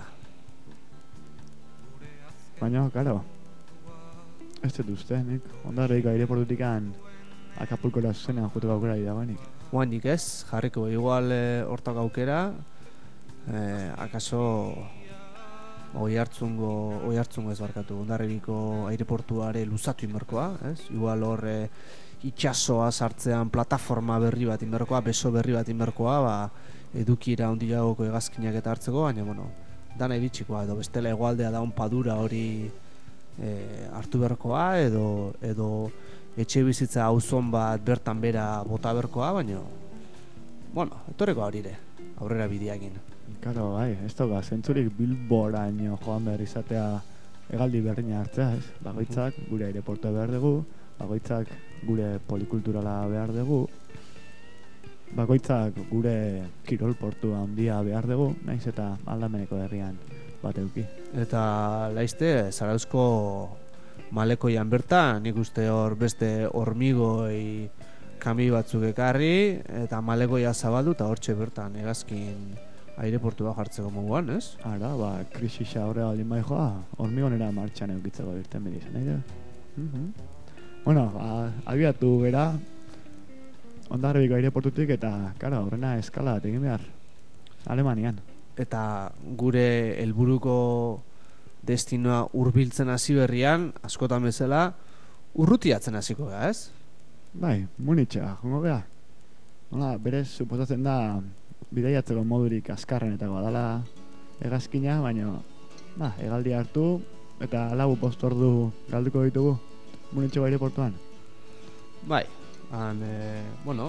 Baina, karo, ez dut uste, nik Hondarribiko aireportutikan Akapulkora zuzenean juteko aukera dagoenik. Oaindik ez, jarriko igual e, hortak aukera, e, akaso oi hartzungo, oi hartzungo ez barkatu, Hondarribiko aireportuare luzatu inberkoa, ez? Igual hor e, itxasoa sartzean plataforma berri bat inberkoa, beso berri bat inberkoa, ba, edukira ondiagoko hegazkinak eta hartzeko, baina, bueno, dana iritsikoa, edo bestela egoaldea da onpadura hori e, hartu berkoa, edo, edo etxe bizitza auzon bat bertan bera bota berkoa, baina, bueno, etorreko horire, aurrera bideakin. Karo, bai, ez toka, zentzurik Bilboraino joan behar izatea hegaldi berdina hartzea, ez? Bagoitzak gure aireportua behar dugu, bagoitzak gure polikulturala behar dugu, bagoitzak gure kirolportua handia behar dugu, naiz eta aldameneko herrian bat euki. Eta laizte, Zarauzko malekoian bertan, nik uste hor beste hormigoi kami batzuk ekarri, eta malekoia zabaldu, eta hortxe bertan hegazkin aireportua jartzeko moduan, ez? Ara, ba, krisisa horre baldin bai joa, hormigonera martxan eukitzeko irten bedi izan, nahi du? Mm-hmm. Bueno, ba, abiatu gera, Hondarribiko aireportutik, eta, karo, horrena eskala bat egin behar, Alemanian. Eta gure helburuko destinoa hurbiltzen hasi berrian, askotan bezala, urrutiatzen hasiko gara, ez? Bai, Munitxea, jongo geha. Hola, berez, suposatzen da bidaiatzeko modurik azkarrenetakoa dala hegazkina, baina ba, hegaldi hartu eta lau bost ordu galduko ditugu Munitxeko aireportuan. Bai, han, e, bueno,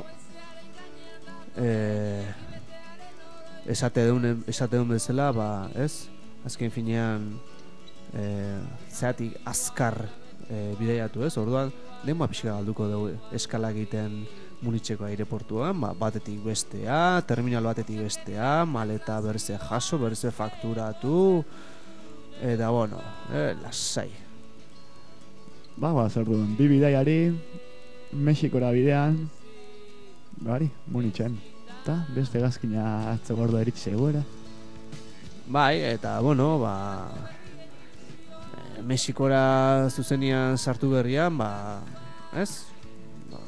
e, esate duen, esate duen bezala, ba, ez? Azken finean, e, zeatik azkar e, bidaiatu, ez? Orduan, denba pixka galduko dugu eskala egiten Munitxeko aireportuan, ba, batetik bestea, terminal batetik bestea, maleta berze jaso, berze fakturatu, eta, bueno, e, lasai. Ba, ba, zer duen, bi bidaiari, Mexikora bidean, bari, Munitzen. Eta beste hegazkina atzeko ordu eritxe guera. Bai, eta, bueno, ba, e, Mexikora zuzenian sartu berrian, ba, ez? Ba,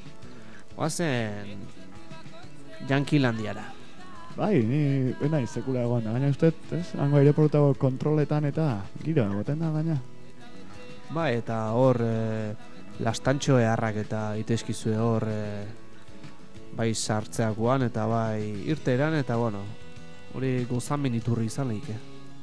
oazen Yankilandiara. Bai, ni benai sekula egon da, gaina uste, ez? Hango aireportago kontroletan eta giro egoten da gaina. Bai, eta hor e, lastantxo eharrak eta itezkizue hor e, bai sartzeakoan eta bai irteran, eta bueno, hori gozamen iturri izan lehike.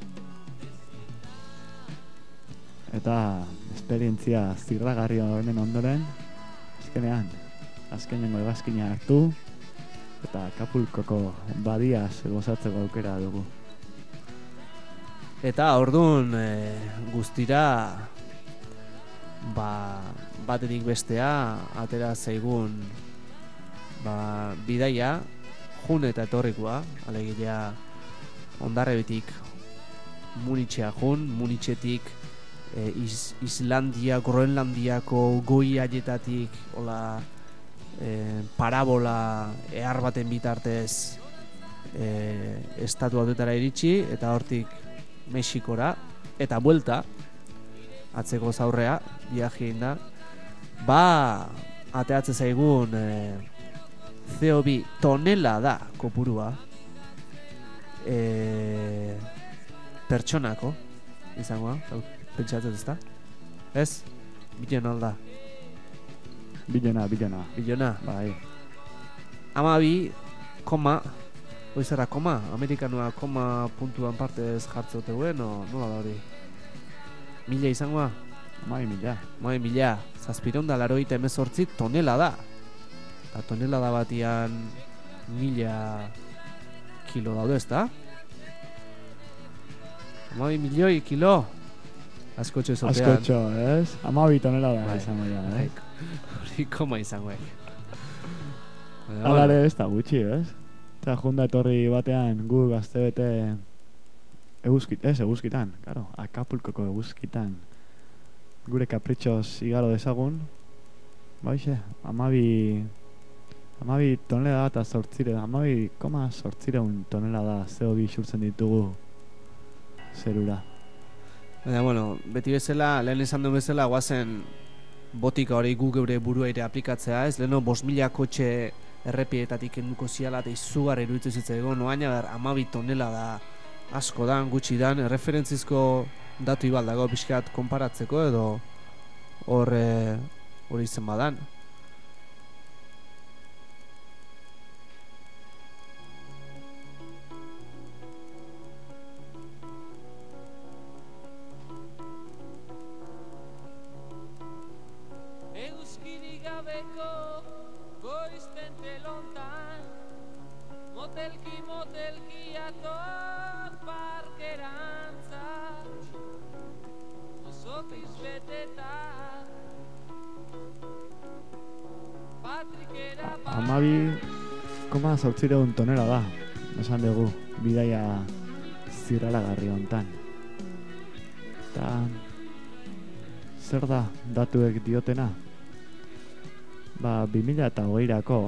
Eta esperientzia zirragarria honen ondoren, azkenean, azkenengo hegazkina hartu, eta Acapulcoko badiaz gozatzeko aukera dugu. Eta ordun e, guztira ba, batetik bestea atera zaigun ba, bidaia jun eta etorrikoa, alegia Hondarribitik Munitxea jun, Munitxetik e, Is, Islandia, Groenlandiako goi haietatik hola e, parabola ehar baten bitartez e, estatu batuetara iritsi, eta hortik Mexikora eta buelta atzeko zaurrea viaje egin da, ba ateatze zaigun e, C O bi tonelada kopurua e, pertsonako izangoa, pentsatzen ez da? Ez? Bilona alda? Bilona, bilona. Bilona? Bai. Amabi, koma, oizera koma, amerikanoa koma puntuan partez jartzote guen, o nola da hori? Mila izangoa? Mai mila. Mai mila, zazpireun da larogeita hemezortzi tonelada. Eta tonelada batian mila kilo daude, ezta? Amabi milioi kilo. Askotxo ezotean. Askotxo, ez? Amabi tonelada Bai. izango ja, Bai. eh? Hori koma izangoek. Alare ez da gutxi, ez? Eta junda etorri batean gu gazte bete eguzkit, ez, eguzkitan, claro, Acapulcoko eguzkitan gure kapritxoz igaro dezagun, baixe, amabi amabi tonelada eta sortzire, amabi koma sortzireun tonelada C O bi xurtzen ditugu zerura. Baina, bueno, beti bezala, lehen esan duen bezala, guazen botika hori gu geure buruaire aplikatzea, ez? Leheno bost mila kotxe errepietatik enduko ziala eta izugarri iruditzen zitzaigun, noaina ber, amabi tonelada asko dan, gutxi dan, erreferentzizko datu ibal dago pixkat konparatzeko edo hor e, hori izen badan. Eguzkirik gabeko goizten telontan, motelki motelki ator parkerantza, osokiz beteta Patrikera Amabi koma sortzireun tonela da, esan dugu, bidaia zirraragarri hontan. Eta zer da datuek diotena? Ba, bi mila eta hogeirako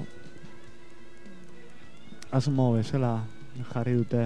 asmo bezala jarri dute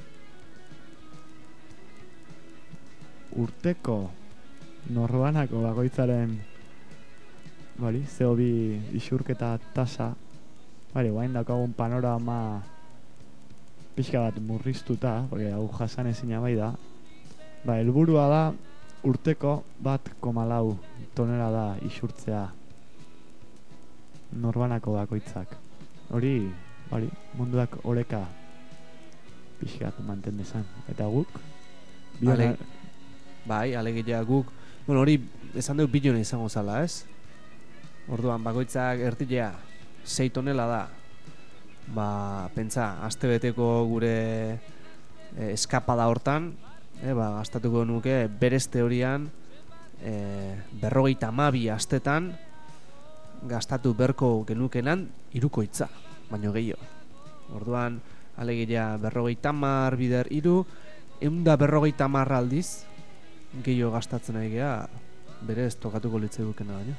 urteko norbanako bakoitzaren bari, C O bi isurketa tasa, bari, guain daukagun panorama pixka bat murriztuta, porque hau jasan ezina bai da, ba, helburua da urteko bat koma lau tonela da isurtzea norbanako bakoitzak. hori, hori, munduak oreka pixkat manten dezan. Eta guk, Ale, bai, alegia guk, bueno, hori esan dugu bilone izango zala, ez? Orduan, bakoitzak ertilea sei tonela da. Ba, pentsa, astebeteko gure e, eskapada hortan, e, ba, gastatuko nuke berez teorian e, berrogeita hamabi astetan gastatu berko genukenan hirukoitza, baino gehiago. Orduan, alegia berrogeita hamar bider hiru, ehun eta berrogeita hamar aldiz gehiago gastatzen ari gea berez tokatuko litzaigukena baino.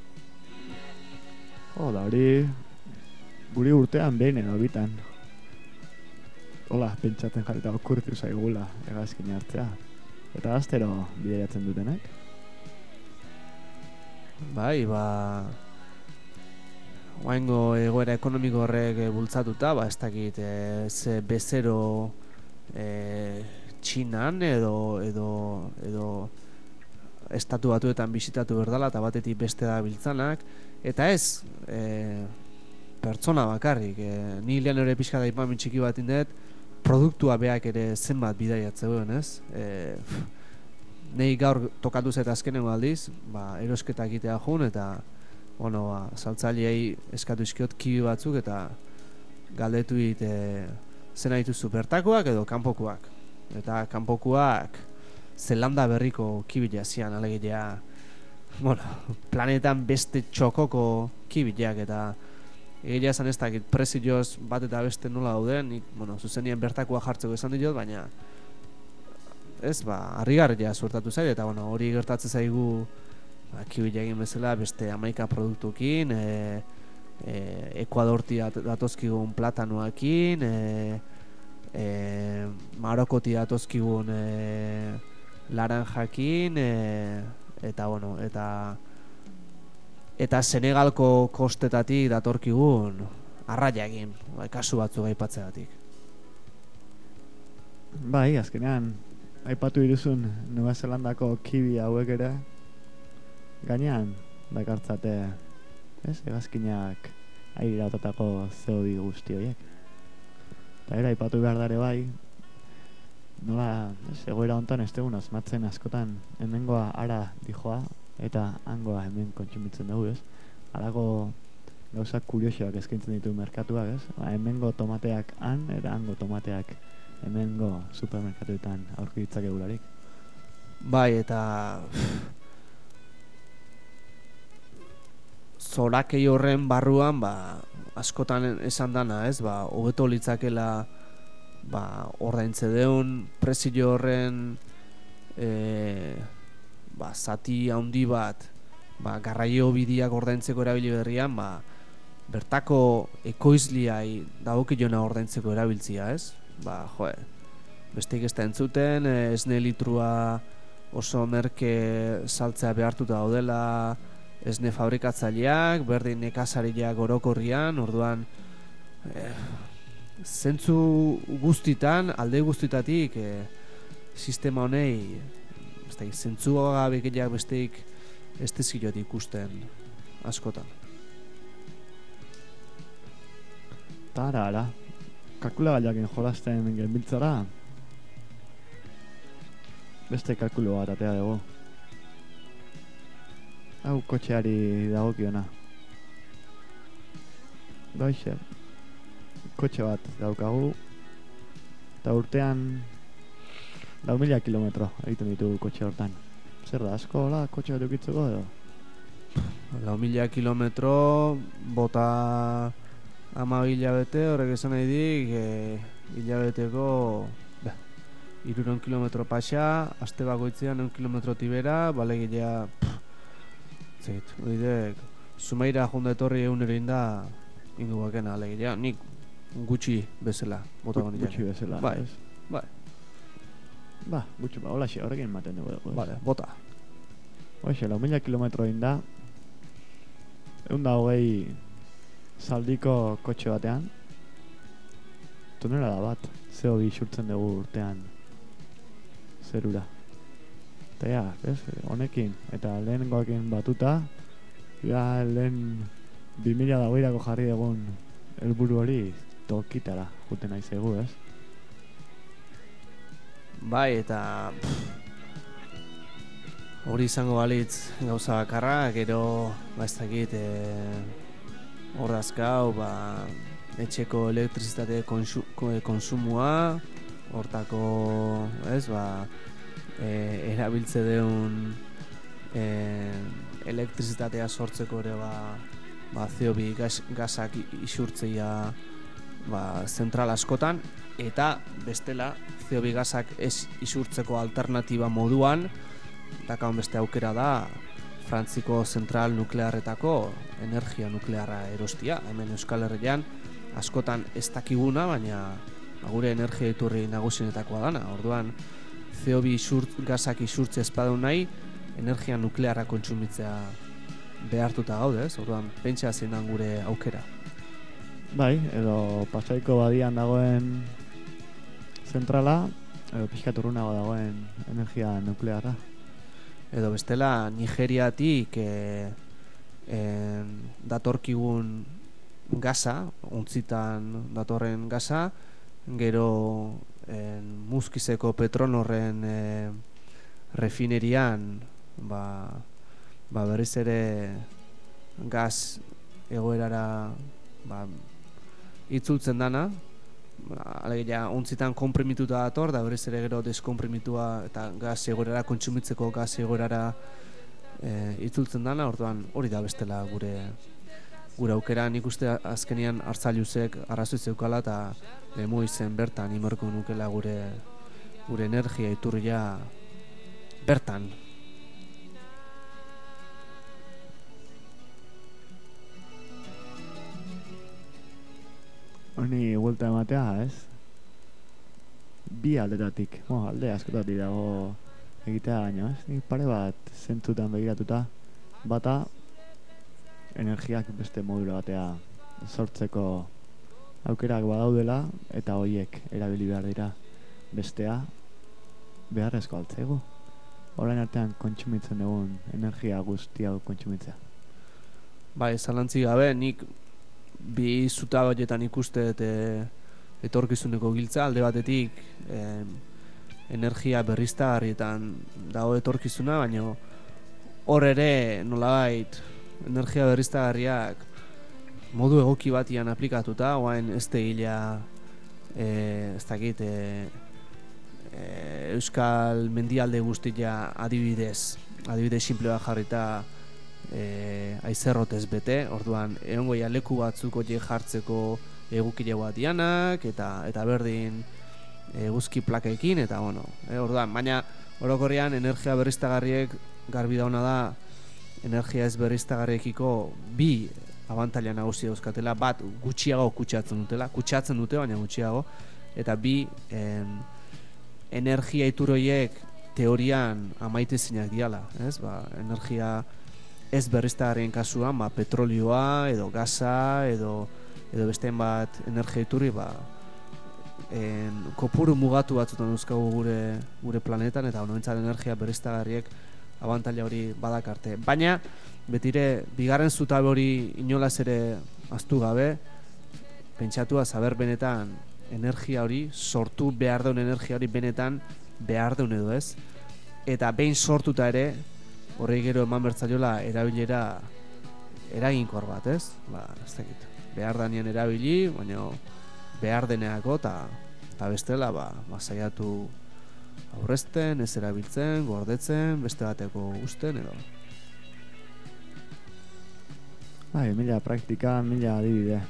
Oh, da hori guri urtean behin edo bitan. Hola, pentsatzen jarrita okurritu zaigula hegazkin hartzea. Eta astero bidaiatzen dutenak. Bai, ba oraingo egoera ekonomiko horrek bultzatuta, ba ez dakit e, ze bezero e, Txinan edo edo edo estatu batuetan bisitatu berdala eta batetik beste da biltzanak, eta ez e, pertsona bakarrik, e, ni lian ere pixka da ipamin txiki bat indet, produktua beak ere zenbat bidaiatzeuen, ez? E, Nei gaur tokatu zeta azkenengo aldiz, ba, erosketa egitea jun, eta bueno, ba, saltzaileei eskatu izkiot kibi batzuk, eta galdetu dit e, zena dituzu bertakoak edo kanpokoak. Eta kanpokoak Zelanda berriko kibila zian, alegia, bueno, planetan beste txokoko kibilak, eta egia esan ez dakit prezioz bat eta beste nola dauden, nik, bueno, zuzenien bertakoa jartzeko esan diot, baina ez, ba, harrigarria suertatu zaite, eta bueno, hori gertatzen zaigu ba, kibila egin bezala beste hamaika produktukin, e, e, Ekuadorti datozkigun platanoakin, e, e, Marokoti datozkigun e, laranjakin, e, eta bueno, eta eta Senegalko kostetatik datorkigun arraiakin, bai, kasu batzuk aipatzeagatik. Bai, azkenean aipatu iruzun Nueva Zelandako kibi hauek ere gainean dakartzate, ez, hegazkinak airera botatako C O bi guzti horiek. Eta era aipatu behar dare bai, nola, ez, egoera hontan ez tegun asmatzen askotan hemengoa ara dijoa eta hangoa hemen kontsumitzen dugu, ez? Halako gauzak kuriosoak eskaintzen ditu merkatuak, ez? Ba, hemengo tomateak han eta hango tomateak hemengo supermerkatuetan aurki ditzakegularik. Bai, eta zorakei horren barruan, ba, askotan esan dana, ez? Ba, hobeto litzakela ba, ordaintze deun prezio horren e, ba, zati handi bat ba, garraio bidiak ordaintzeko erabili berrian, ba, bertako ekoizliai dagokilona ordaintzeko erabiltzia, ez? Ba, joe, besteik ez da entzuten, esne litrua oso merke saltzea behartuta daudela esne fabrikatzaileak, berdin nekazariak orokorrian, orduan eh, zentzu guztitan, alde guztitatik eh, sistema honei zentzu gabekiak besteik ez dezkilot ikusten askotan. Tara, ara, kalkula gaiakin jolasten genbiltzara beste kalkulo bat atea dugu. Hau kotxeari dagokiona. Doixe, kotxe bat daukagu eta urtean lau mila kilometro egiten ditugu kotxe hortan. Zer da, asko hola kotxe bat eukitzeko edo? Lau mila kilometro bota ama hilabete, horrek esan nahi dik e, hilabeteko iruron kilometro pasa, aste bakoitzean eun kilometro tibera, balegilea zait, hori Zumaira jonda etorri egunero inda ingo bakena, alegilea, nik gutxi bezala bota goni gutxi bezala, bai, ez? bai. Ba, gutxi, ba, hola xe, horrekin maten dugu dugu. Vale, bota. Hoxe, lau mila kilometro inda egun da hogei zaldiko kotxe batean tunela da bat C O bi xurtzen dugu urtean zerura. Eta ja, ez, honekin eta lehenengoakin batuta ja, lehen bi mila hogeirako jarri dugun helburu hori tokitara juten nahi zaigu, ez? Bai, eta pff, hori izango balitz gauza bakarra, gero, ba ez dakit, e, horrazkau, ba, etxeko elektrizitate konsu, konsumua, hortako, ez, ba, e, erabiltze deun e, elektrizitatea sortzeko ere, ba, ba C O bi gas, gasak isurtzeia ba, zentral askotan, eta bestela C O bi gasak ez isurtzeko alternatiba moduan dakaun beste aukera da Frantziko zentral nuklearretako energia nuklearra erostia. Hemen Euskal Herrian askotan ez dakiguna, baina ba, gure energia iturri nagusienetakoa dana. Orduan C O bi isurt, gasak isurtze espadun nahi, energia nuklearra kontsumitzea behartuta gaude, ez? Orduan pentsa zein dan gure aukera. Bai, edo Pasaiko badian dagoen zentrala, edo pixkat urrunago dagoen energia nuklearra. Edo bestela Nigeriatik e, e, datorkigun gaza, untzitan datorren gaza, gero e, Muskizeko Petronorren e, refinerian ba, ba berriz ere gaz egoerara ba, itzultzen dana, alegia untzitan konprimituta dator, da berriz ere gero deskonprimitua eta gaz egoerara kontsumitzeko gaz egoerara e, itzultzen dana. Orduan hori da bestela gure gure aukera. Nik uste azkenian Hartzailuzek arrazoi zeukala eta emu izen bertan imarko nukela gure gure energia iturria bertan. Honi vuelta ematea, ez? Bi aldetatik, bo, alde askotatik dago egitea baino, ez? Nik pare bat zentzutan begiratuta, bata energiak beste modura batea sortzeko aukerak badaudela eta horiek erabili behar dira. Bestea beharrezko altzaigu. Orain artean kontsumitzen dugun energia guztia kontsumitzea. Bai, zalantzi gabe, nik bi zuta horietan ikuste e, etorkizuneko giltza, alde batetik e, energia berriztagarrietan dago etorkizuna, baina hor ere nolabait energia berriztagarriak modu egoki batian aplikatuta, oain ez tegila e, ez dakit e, e, Euskal mendialde guztia adibidez adibidez simple bat jarrita E, aizerrotez bete, orduan egongo ja leku batzuk horiek jartzeko egukile bat dianak eta, eta berdin eguzki plakekin eta bueno, e, orduan, baina orokorrean energia berriztagarriek garbi dauna da energia ez berriztagarriekiko bi abantaila nagusi dauzkatela, bat gutxiago kutsatzen dutela, kutsatzen dute baina gutxiago, eta bi en, energia ituroiek teorian amaitezinak diala, ez? Ba, energia ez berriztagarrien kasuan, ba, petrolioa edo gaza edo edo besteen bat energia iturri, ba, en, kopuru mugatu batzutan euskagu gure gure planetan, eta honoentzat energia berriztagarriek abantaila hori badakarte. Baina betire bigarren zutabe hori inolaz ere ahaztu gabe, pentsatua saber benetan energia hori sortu behar duen energia hori benetan behar duen edo ez, eta behin sortuta ere horrei gero eman bertzaiola erabilera eraginkor bat, ez? Ba, ez dakit. Behar danean erabili, baina behar deneako eta bestela, ba, ba saiatu aurrezten, ez erabiltzen, gordetzen, beste bateko usten, edo. Bai, mila praktika, mila adibide.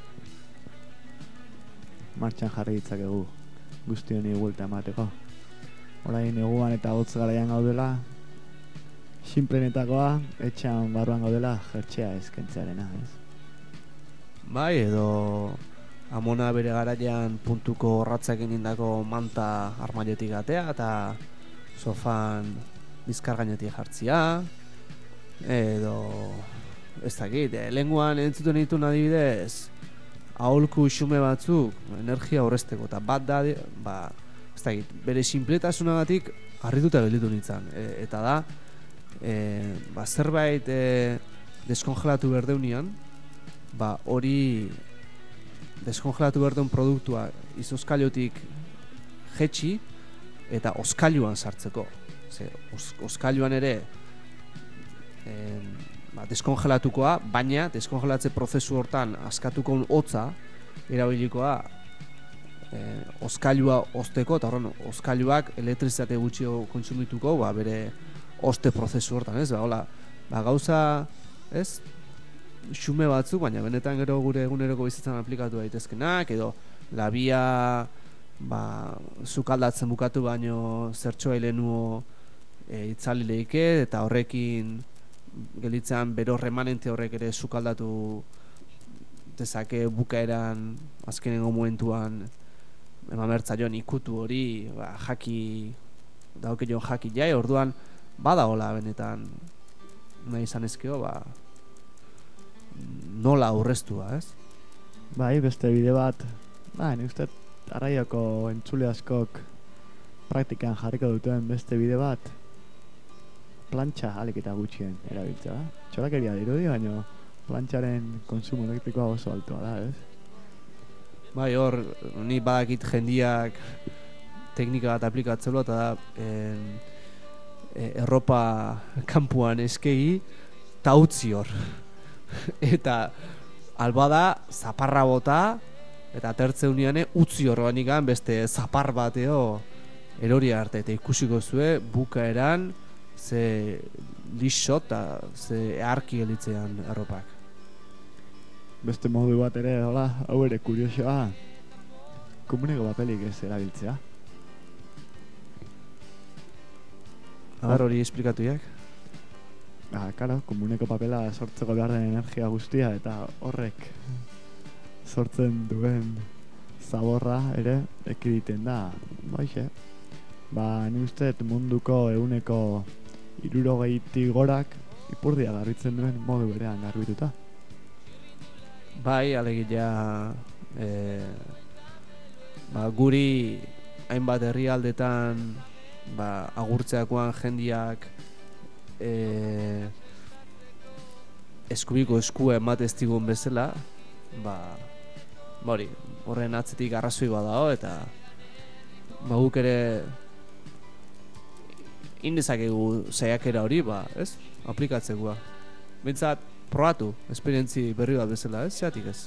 Martxan jarri ditzakegu guzti honi buelta emateko. Orain neguan eta hotz garaian gaudela, sinplenetakoa, etxean barruan gaudela, jertxea eskentzearena, ez? Bai, edo amona bere garaian puntuko horratzak indako manta armailetik atea eta sofan bizkargainetik jartzia, edo ez dakit, eh, lenguan entzuten ditun adibidez aholku xume batzuk energia horrezteko, eta bat da, ba, ez dakit, bere sinpletasunagatik harrituta gelditu nintzen, e, eta da e, ba, zerbait e, deskongelatu berdeunian, ba, hori deskongelatu behar duen produktua izoskailutik jetxi eta oskailuan sartzeko. Ze, os, oskailuan ere en, ba, deskongelatukoa, baina deskongelatze prozesu hortan askatuko hotza erabilikoa eh, oskailua osteko, eta horren oskailuak elektrizitate gutxi kontsumituko, ba, bere oste prozesu hortan, ez? Ba, hola, ba, gauza, ez? Xume batzuk, baina benetan gero gure eguneroko bizitzan aplikatu daitezkenak, edo labia ba, sukaldatzen bukatu baino zertxoa hilenuo e, itzali leike, eta horrekin gelitzean bero remanente horrek ere sukaldatu dezake bukaeran azkenengo momentuan emamertzaion ikutu hori ba, jaki daukeion jaki jai, orduan bada hola benetan nahi izan ezkeo ba, nola aurreztua, ez? Bai, beste bide bat, ba, ni uste arraiako entzule askok praktikan jarriko duten beste bide bat plantxa alik eta gutxien erabiltzea, da? Txorakeria dirudi, baina plantxaren konsumo elektrikoa oso altua da, ez? Bai, hor, ni badakit jendiak teknika bat aplikatzelo eta da en, e, erropa kanpuan eskegi eta utzi hor. Eta albada zaparra bota eta atertze uniane utzi horroanikan beste zapar bateo erori arte eta ikusiko zue bukaeran ze lixo eta ze eharki gelitzean erropak. Beste modu bat ere, hola, hau ere kuriosoa, komuneko papelik ez erabiltzea. Abar hori esplikatuiak? Ba, karo, komuneko papela sortzeko behar den energia guztia eta horrek sortzen duen zaborra ere ekiditen da, baixe. Ba, ni usteet munduko euneko hirurogeitik gorak ipurdia garbitzen duen modu berean garbituta. Bai, alegia e, ba, guri hainbat herrialdetan ba, agurtzeakoan jendiak e, eskubiko eskua ematez digun bezala, ba, bori, horren atzetik arrazoi badao eta ba, guk ere indezakegu saiakera hori, ba, ez? Aplikatzekoa. Bintzat, probatu, esperientzi berri bat bezala, ez? Zeatik ez?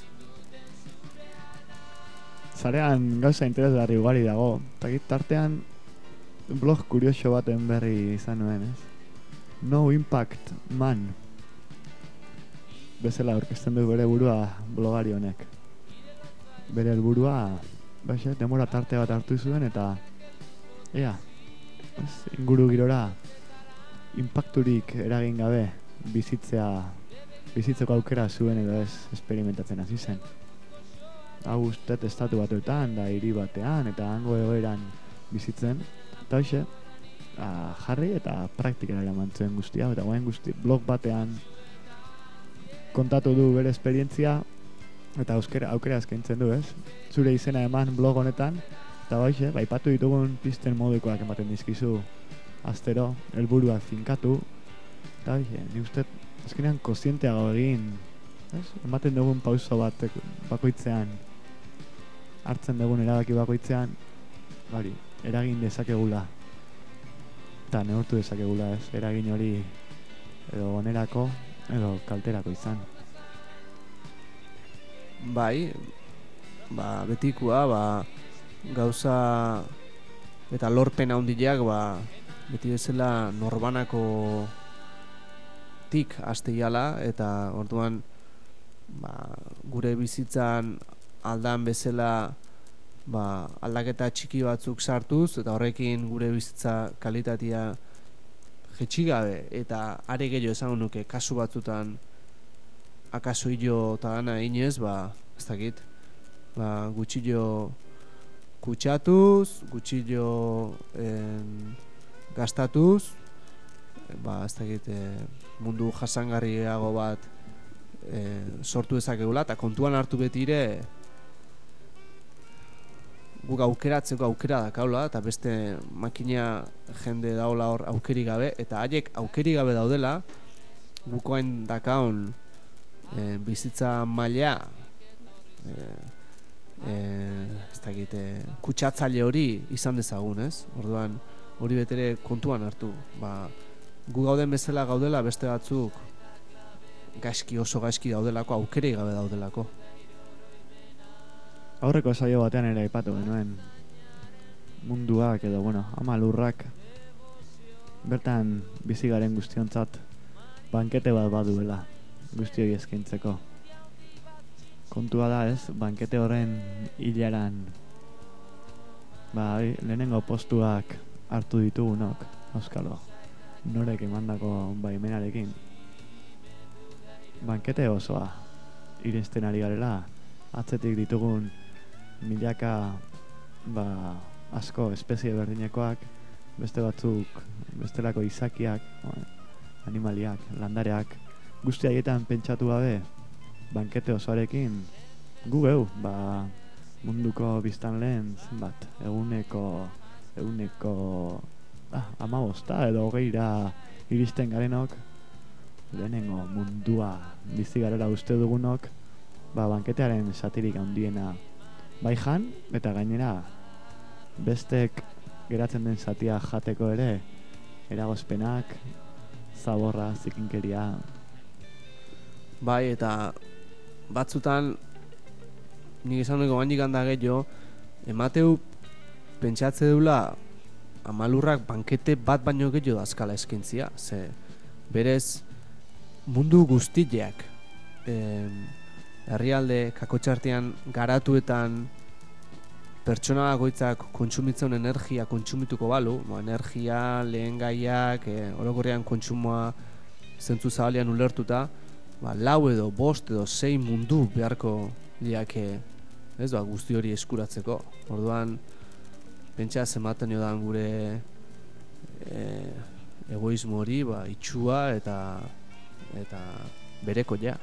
Zarean gauza interesgarri ugari dago, eta tartean blog kurioso baten berri izan nuen, ez? No Impact Man bezala aurkezten du bere burua blogari honek. Bere helburua, baixe, demora tarte bat hartu zuen eta ea, ez, inguru girora impacturik eragin gabe bizitzea bizitzeko aukera zuen edo ez experimentatzen hasi zen. Hau ustet estatu batuetan da hiri batean eta hango egoeran bizitzen eta hoxe a, jarri eta praktikara eraman zuen guztia eta guain guzti blog batean kontatu du bere esperientzia eta euskera, aukera eskaintzen du, ez? Zure izena eman blog honetan eta baixe, baipatu ditugun pisten modukoak ematen dizkizu astero, helburuak finkatu eta baixe, ni uste azkenean kozienteago egin, ez? Ematen dugun pauso bat bakoitzean hartzen dugun erabaki bakoitzean bari, eragin dezakegula eta neurtu dezakegula, ez? Eragin hori edo onerako edo kalterako izan. Bai, ba, betikoa, ba, gauza eta lorpen handiak, ba, beti bezala norbanako tik asteiala eta orduan ba, gure bizitzan aldan bezala ba, aldaketa txiki batzuk sartuz eta horrekin gure bizitza kalitatea jetxigabe eta are gehiago esan nuke kasu batzutan akaso hilo eta gana inez, ba, ez dakit, ba, gutxillo kutxatuz, gutxillo en, gastatuz, ba, ez dakit, e, mundu jasangarriago bat e, sortu dezakegula eta kontuan hartu beti ere guk aukeratzeko aukera dakaula eta beste makina jende daula hor aukeri gabe eta haiek aukeri gabe daudela gukoain dakaun e, bizitza maila e, e, ez dakit, e, kutsatzaile hori izan dezagun, ez? Orduan, hori betere kontuan hartu. Ba, gu gauden bezala gaudela beste batzuk gaizki oso gaizki daudelako, aukerei gabe daudelako. Aurreko saio batean ere aipatu genuen munduak edo, bueno, ama lurrak bertan bizi garen guztiontzat bankete bat baduela guztioi eskaintzeko. Kontua da, ez, bankete horren hilaran ba, lehenengo postuak hartu ditugunok, auskalo, norek emandako baimenarekin. Bankete osoa irensten ari garela, atzetik ditugun milaka ba, asko espezie berdinekoak, beste batzuk, bestelako izakiak, animaliak, landareak, guzti haietan pentsatu gabe, bankete osoarekin, gu geu, ba, munduko biztanleen zenbat, eguneko, eguneko, ah, amabosta edo hogeira iristen garenok, lehenengo mundua bizi garela uste dugunok, ba, banketearen satirik handiena bai jan, eta gainera bestek geratzen den zatia jateko ere, eragozpenak, zaborra, zikinkeria. Bai, eta batzutan nik esan dugu gandik handa gehiago, emateu pentsatze dula amalurrak bankete bat baino gehiago dazkala eskintzia, ze berez mundu guztiak eh, herrialde kakotxartean garatuetan pertsona bakoitzak kontsumitzen energia kontsumituko balu, bo, energia, lehen gaiak, e, orokorrean kontsumoa zentzu zabalean ulertuta, ba, lau edo bost edo sei mundu beharko liake, ez ba, guzti hori eskuratzeko. Orduan, pentsa zenbaten jodan gure e, egoismo hori, ba, itxua eta eta bereko ja.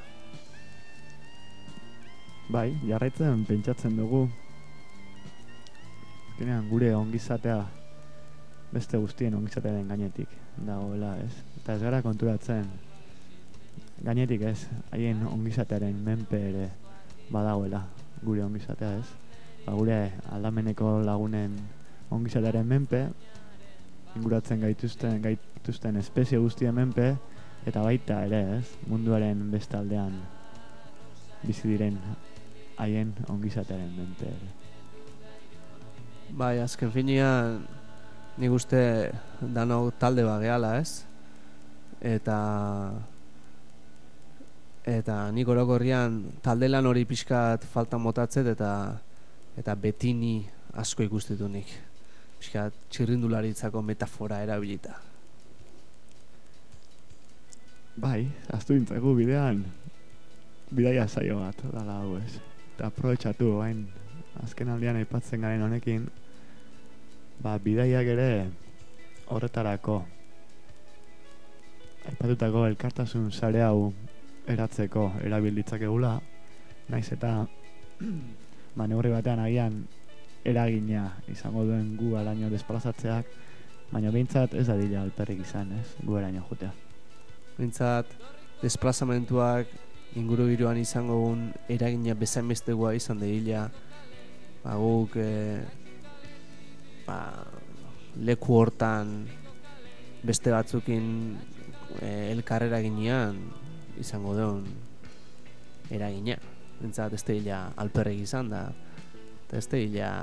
Bai, jarraitzen pentsatzen dugu azkenean gure ongizatea beste guztien ongizatearen gainetik dagoela, ez? Eta ez gara konturatzen gainetik, ez? Haien ongizatearen menpe ere badagoela gure ongizatea, ez? Ba, gure aldameneko lagunen ongizatearen menpe inguratzen gaituzten gaituzten espezie guztien menpe eta baita ere, ez? Munduaren beste aldean bizi diren haien ongizatearen menpe ere. Bai, azken finean nik uste danok talde bat gehala, ez? Eta eta nik orokorrian talde lan hori pixkat faltan motatzet eta eta betini asko ikustitu nik. Pixkat txirrindularitzako metafora erabilita. Bai, aztu dintzaigu bidean bidaia zaio bat dala hau, ez? Eta aprobetxatu bain azken aldean aipatzen garen honekin, ba, bidaiak ere horretarako aipatutako elkartasun sare hau eratzeko erabil ditzakegula, naiz eta ba, neurri batean agian eragina izango duen gu araño desplazatzeak, baina behintzat ez da dira alperrik izan, ez? Gu araño jotea. Behintzat desplazamentuak inguru giroan izango un eragina bezain bestegoa izan dira, ba, guk e, ba, leku hortan beste batzukin e, elkarrera ginean izango duen eragina. Bentsat ez dira alperrek izan da, eta ez dira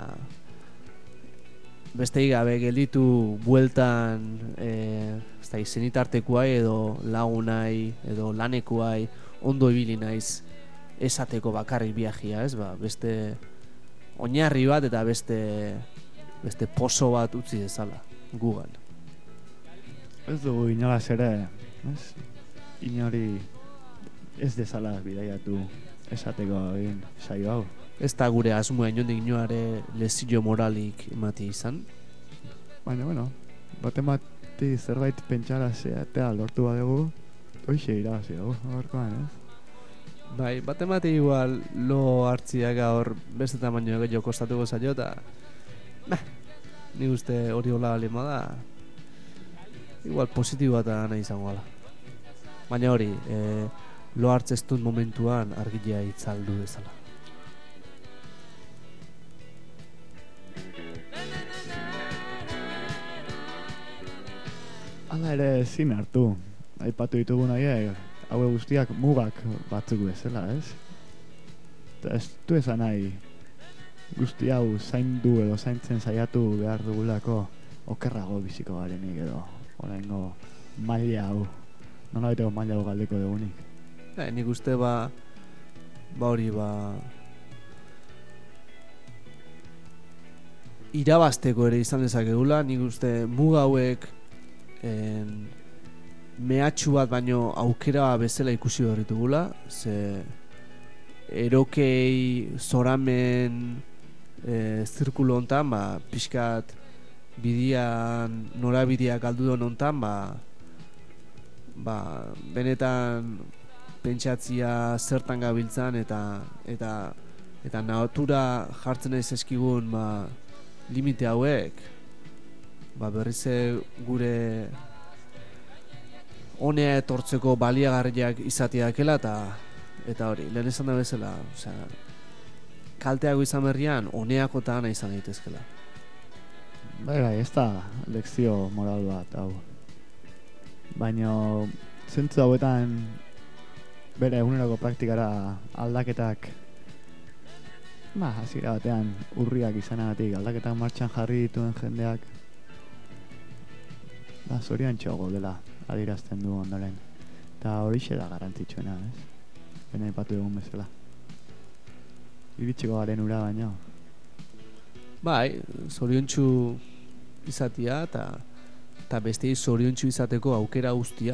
beste gabe gelditu bueltan e, ez da izenitartekuai edo lagunai edo lanekuai ondo ibili naiz esateko bakarrik viajia, ez ba, beste oinarri bat eta beste beste poso bat utzi dezala gugan. Ez dugu inolaz ere, ez? Inori ez dezala bidaiatu esateko egin saio hau. Ez da gure asmoa inondik inoare lezio moralik emati izan. Baina, bueno, bat emati zerbait pentsaratzea eta lortu badugu, hoxe irabazi dugu, gaurkoan, ez? Bai, bat emate igual lo hartziak gaur beste tamaino gehiago kostatuko zaio eta nah, ni uste hori hola lema da igual positiboa eta nahi izango ala. Baina hori, e, lo hartzeztun momentuan argilea itzaldu bezala. Hala ere ezin hartu. Aipatu ditugun horiek, haue guztiak mugak batzuk bezala, ez? Eta ez du esan nahi guzti hau zaindu edo zaintzen saiatu behar dugulako okerrago biziko garenik edo oraingo maila hau. Nola baiteko maila hau galdeko dugunik. Ja, nik uste ba, ba hori ba... irabazteko ere izan dezakegula, nik uste muga hauek en, mehatxu bat baino aukera bezala ikusi horritugula, ze erokei zoramen e, zirkulo hontan, ba, pixkat bidian, norabidea galdu den hontan, ba, ba, benetan pentsatzia zertan gabiltzan eta eta eta natura jartzen ez eskigun ba, limite hauek ba, berriz gure honea etortzeko baliagarriak izateakela eta eta hori, lehen esan da bezala, osea, kalteago izan berrian honeako eta ana izan daitezkela. Bai, bai, ez da lekzio moral bat hau. Baina zentzu hauetan bere eguneroko praktikara aldaketak ba, hasiera batean urriak izanagatik aldaketak martxan jarri dituen jendeak ba, zoriontxoago dela adierazten du ondoren. Eta horixe da garrantzitsuena, ez? Bena ipatu egun bezala. Iritsiko garen ura baino. Bai, zoriontsu izatea eta eta bestei zoriontsu izateko aukera guztia.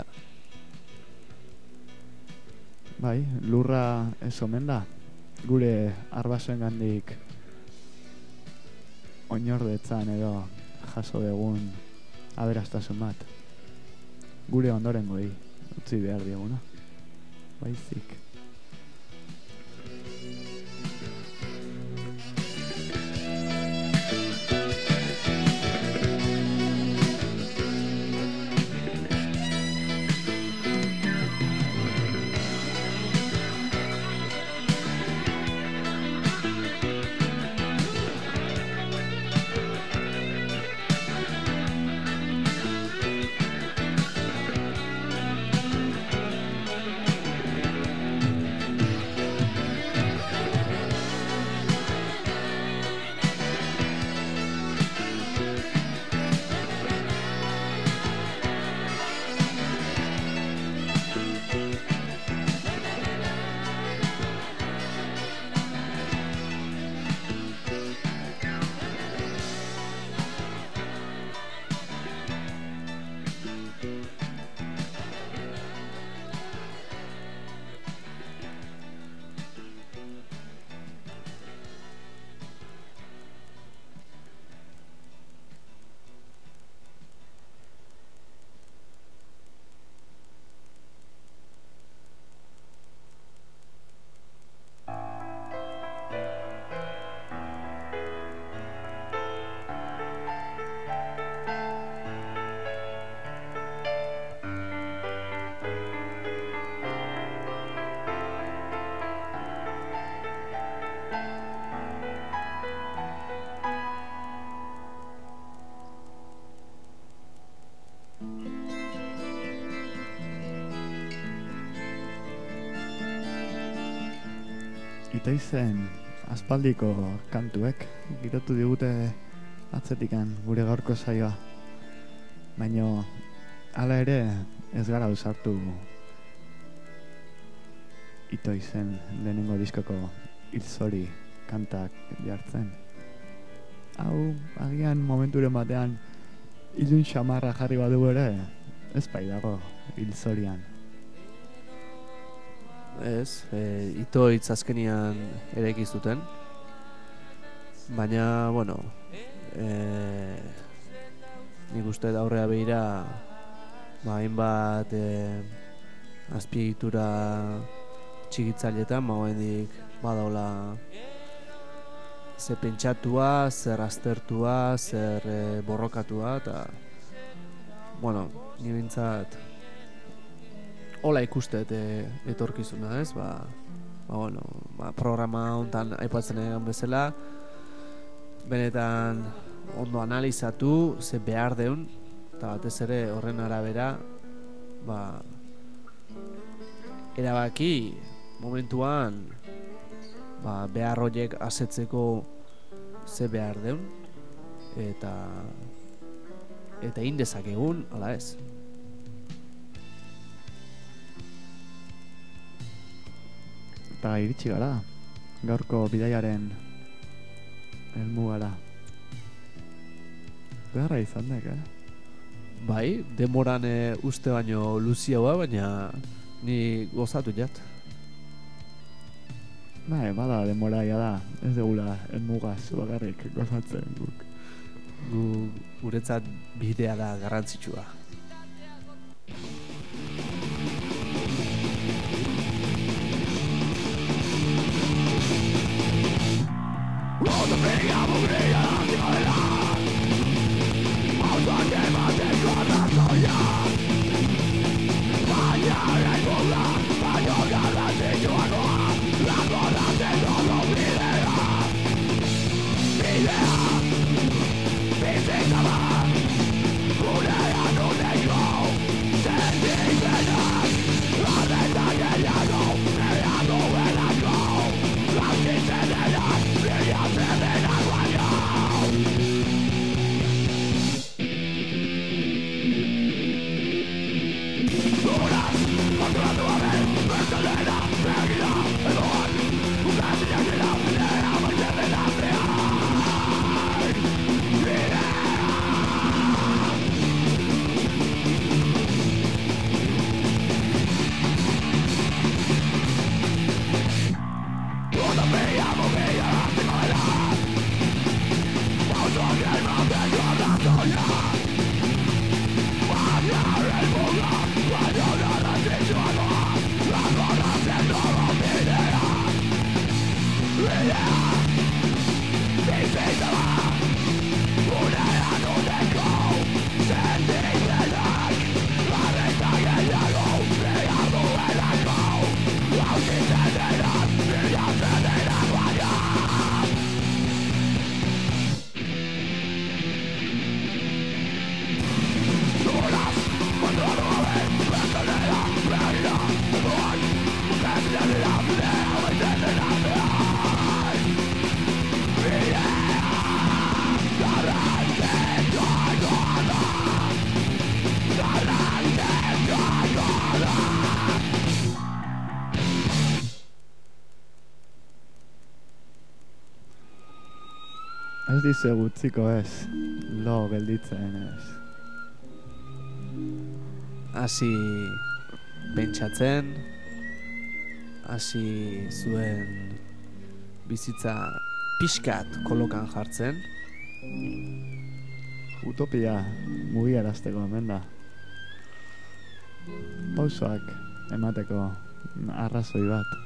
Bai, lurra ez omen da. Gure arbasoen gandik oinordetzan edo jaso dugun aberastasun bat. Gure ondoren goi, utzi behar dieguna. Baizik. Itaizen aspaldiko kantuek girotu digute atzetikan gure gaurko saioa. Baina hala ere ez gara ausartu Itoizen lehenengo diskoko hilzori kantak jartzen. Hau agian momenturen batean ilun xamarra jarri badugu ere ez bai dago hilzorian. Ez, e, Itoitz azkenian eraiki zuten. Baina, bueno, e, nik uste aurrea behira ba, hainbat e, azpiegitura txigitzailetan, ba, oraindik badaula zer pentsatua, zer aztertua, zer e, borrokatua, eta, bueno, ni bintzat hola ikustet e, etorkizuna, ez? Ba, ba, bueno, ba, programa hontan aipatzen egan bezala, benetan ondo analizatu, ze behar deun, eta batez ere horren arabera ba, erabaki momentuan ba, behar horiek asetzeko ze behar deun eta eta egin dezakegun, ala ez. Eta iritsi gara, gaurko bidaiaren helmugara. Beharra izan dek, eh? Bai, demoran e, uste baino luziagoa, baina ni gozatu jat. Bai, bada demoraia da, ez degula helmugaz bakarrik gozatzen guk. Gu, guretzat bidea da garrantzitsua. Ez dize gutziko ez, lo gelditzen ez. Hasi pentsatzen, hasi zuen bizitza pixkat kolokan jartzen. Utopia mugiarazteko hemen da. Pausoak emateko arrazoi bat.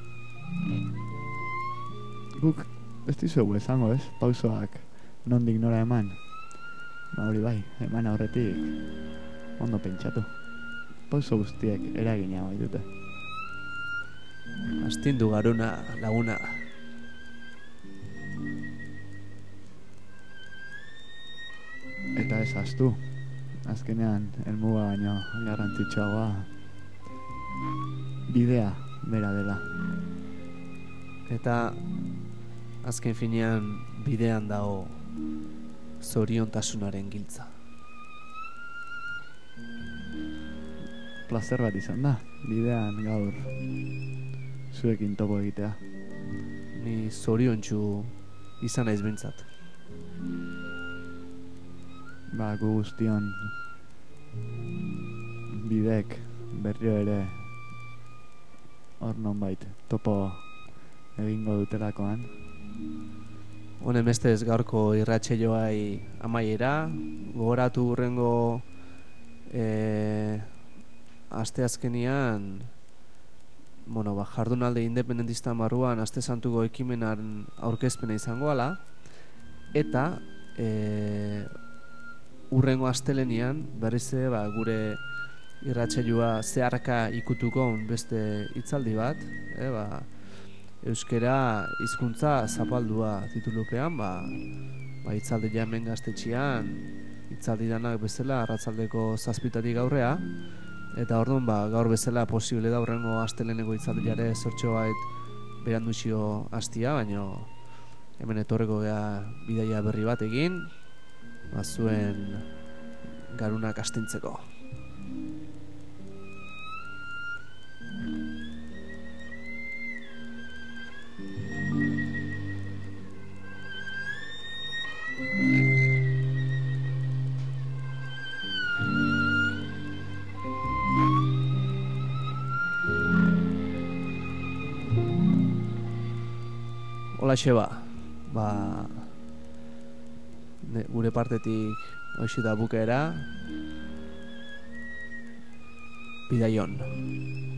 Guk ez dizuegu esango ez, pausoak nondik nora eman. Ba hori bai, eman aurretik ondo pentsatu. Pauso guztiek eragina bai dute. Astindu garuna laguna. Eta ez ahaztu, azkenean helmuga baino garrantzitsuagoa bidea bera dela. Eta azken finean bidean dago zoriontasunaren giltza. Plazer bat izan da, bidean gaur zuekin topo egitea. Ni zoriontsu izan naiz behintzat. Ba, gu guztion bidek berrio ere hor nonbait topo egingo dutelakoan. Honen bestez gaurko irratsaioai amaiera, gogoratu hurrengo e, asteazkenian, bueno, ba, jardunalde independentista marruan aste santuko ekimenan aurkezpena izango ala, eta e, hurrengo astelenian berriz ere ba, gure irratsaioa zeharka ikutuko beste hitzaldi bat, e, ba, euskera hizkuntza zapaldua titulupean, ba, ba hitzaldia hemen Gaztetxean hitzaldi danak bezala arratsaldeko zazpitatik aurrea, eta orduan ba, gaur bezala posible da horrengo asteleneko hitzaldiare zertxo bait berandutxio hastia, baino hemen etorreko gea bidaia berri bat egin, ba, zuen garunak astintzeko. Hola Xeba, ba, ne, gure partetik hoxe da bukaera, bidaion.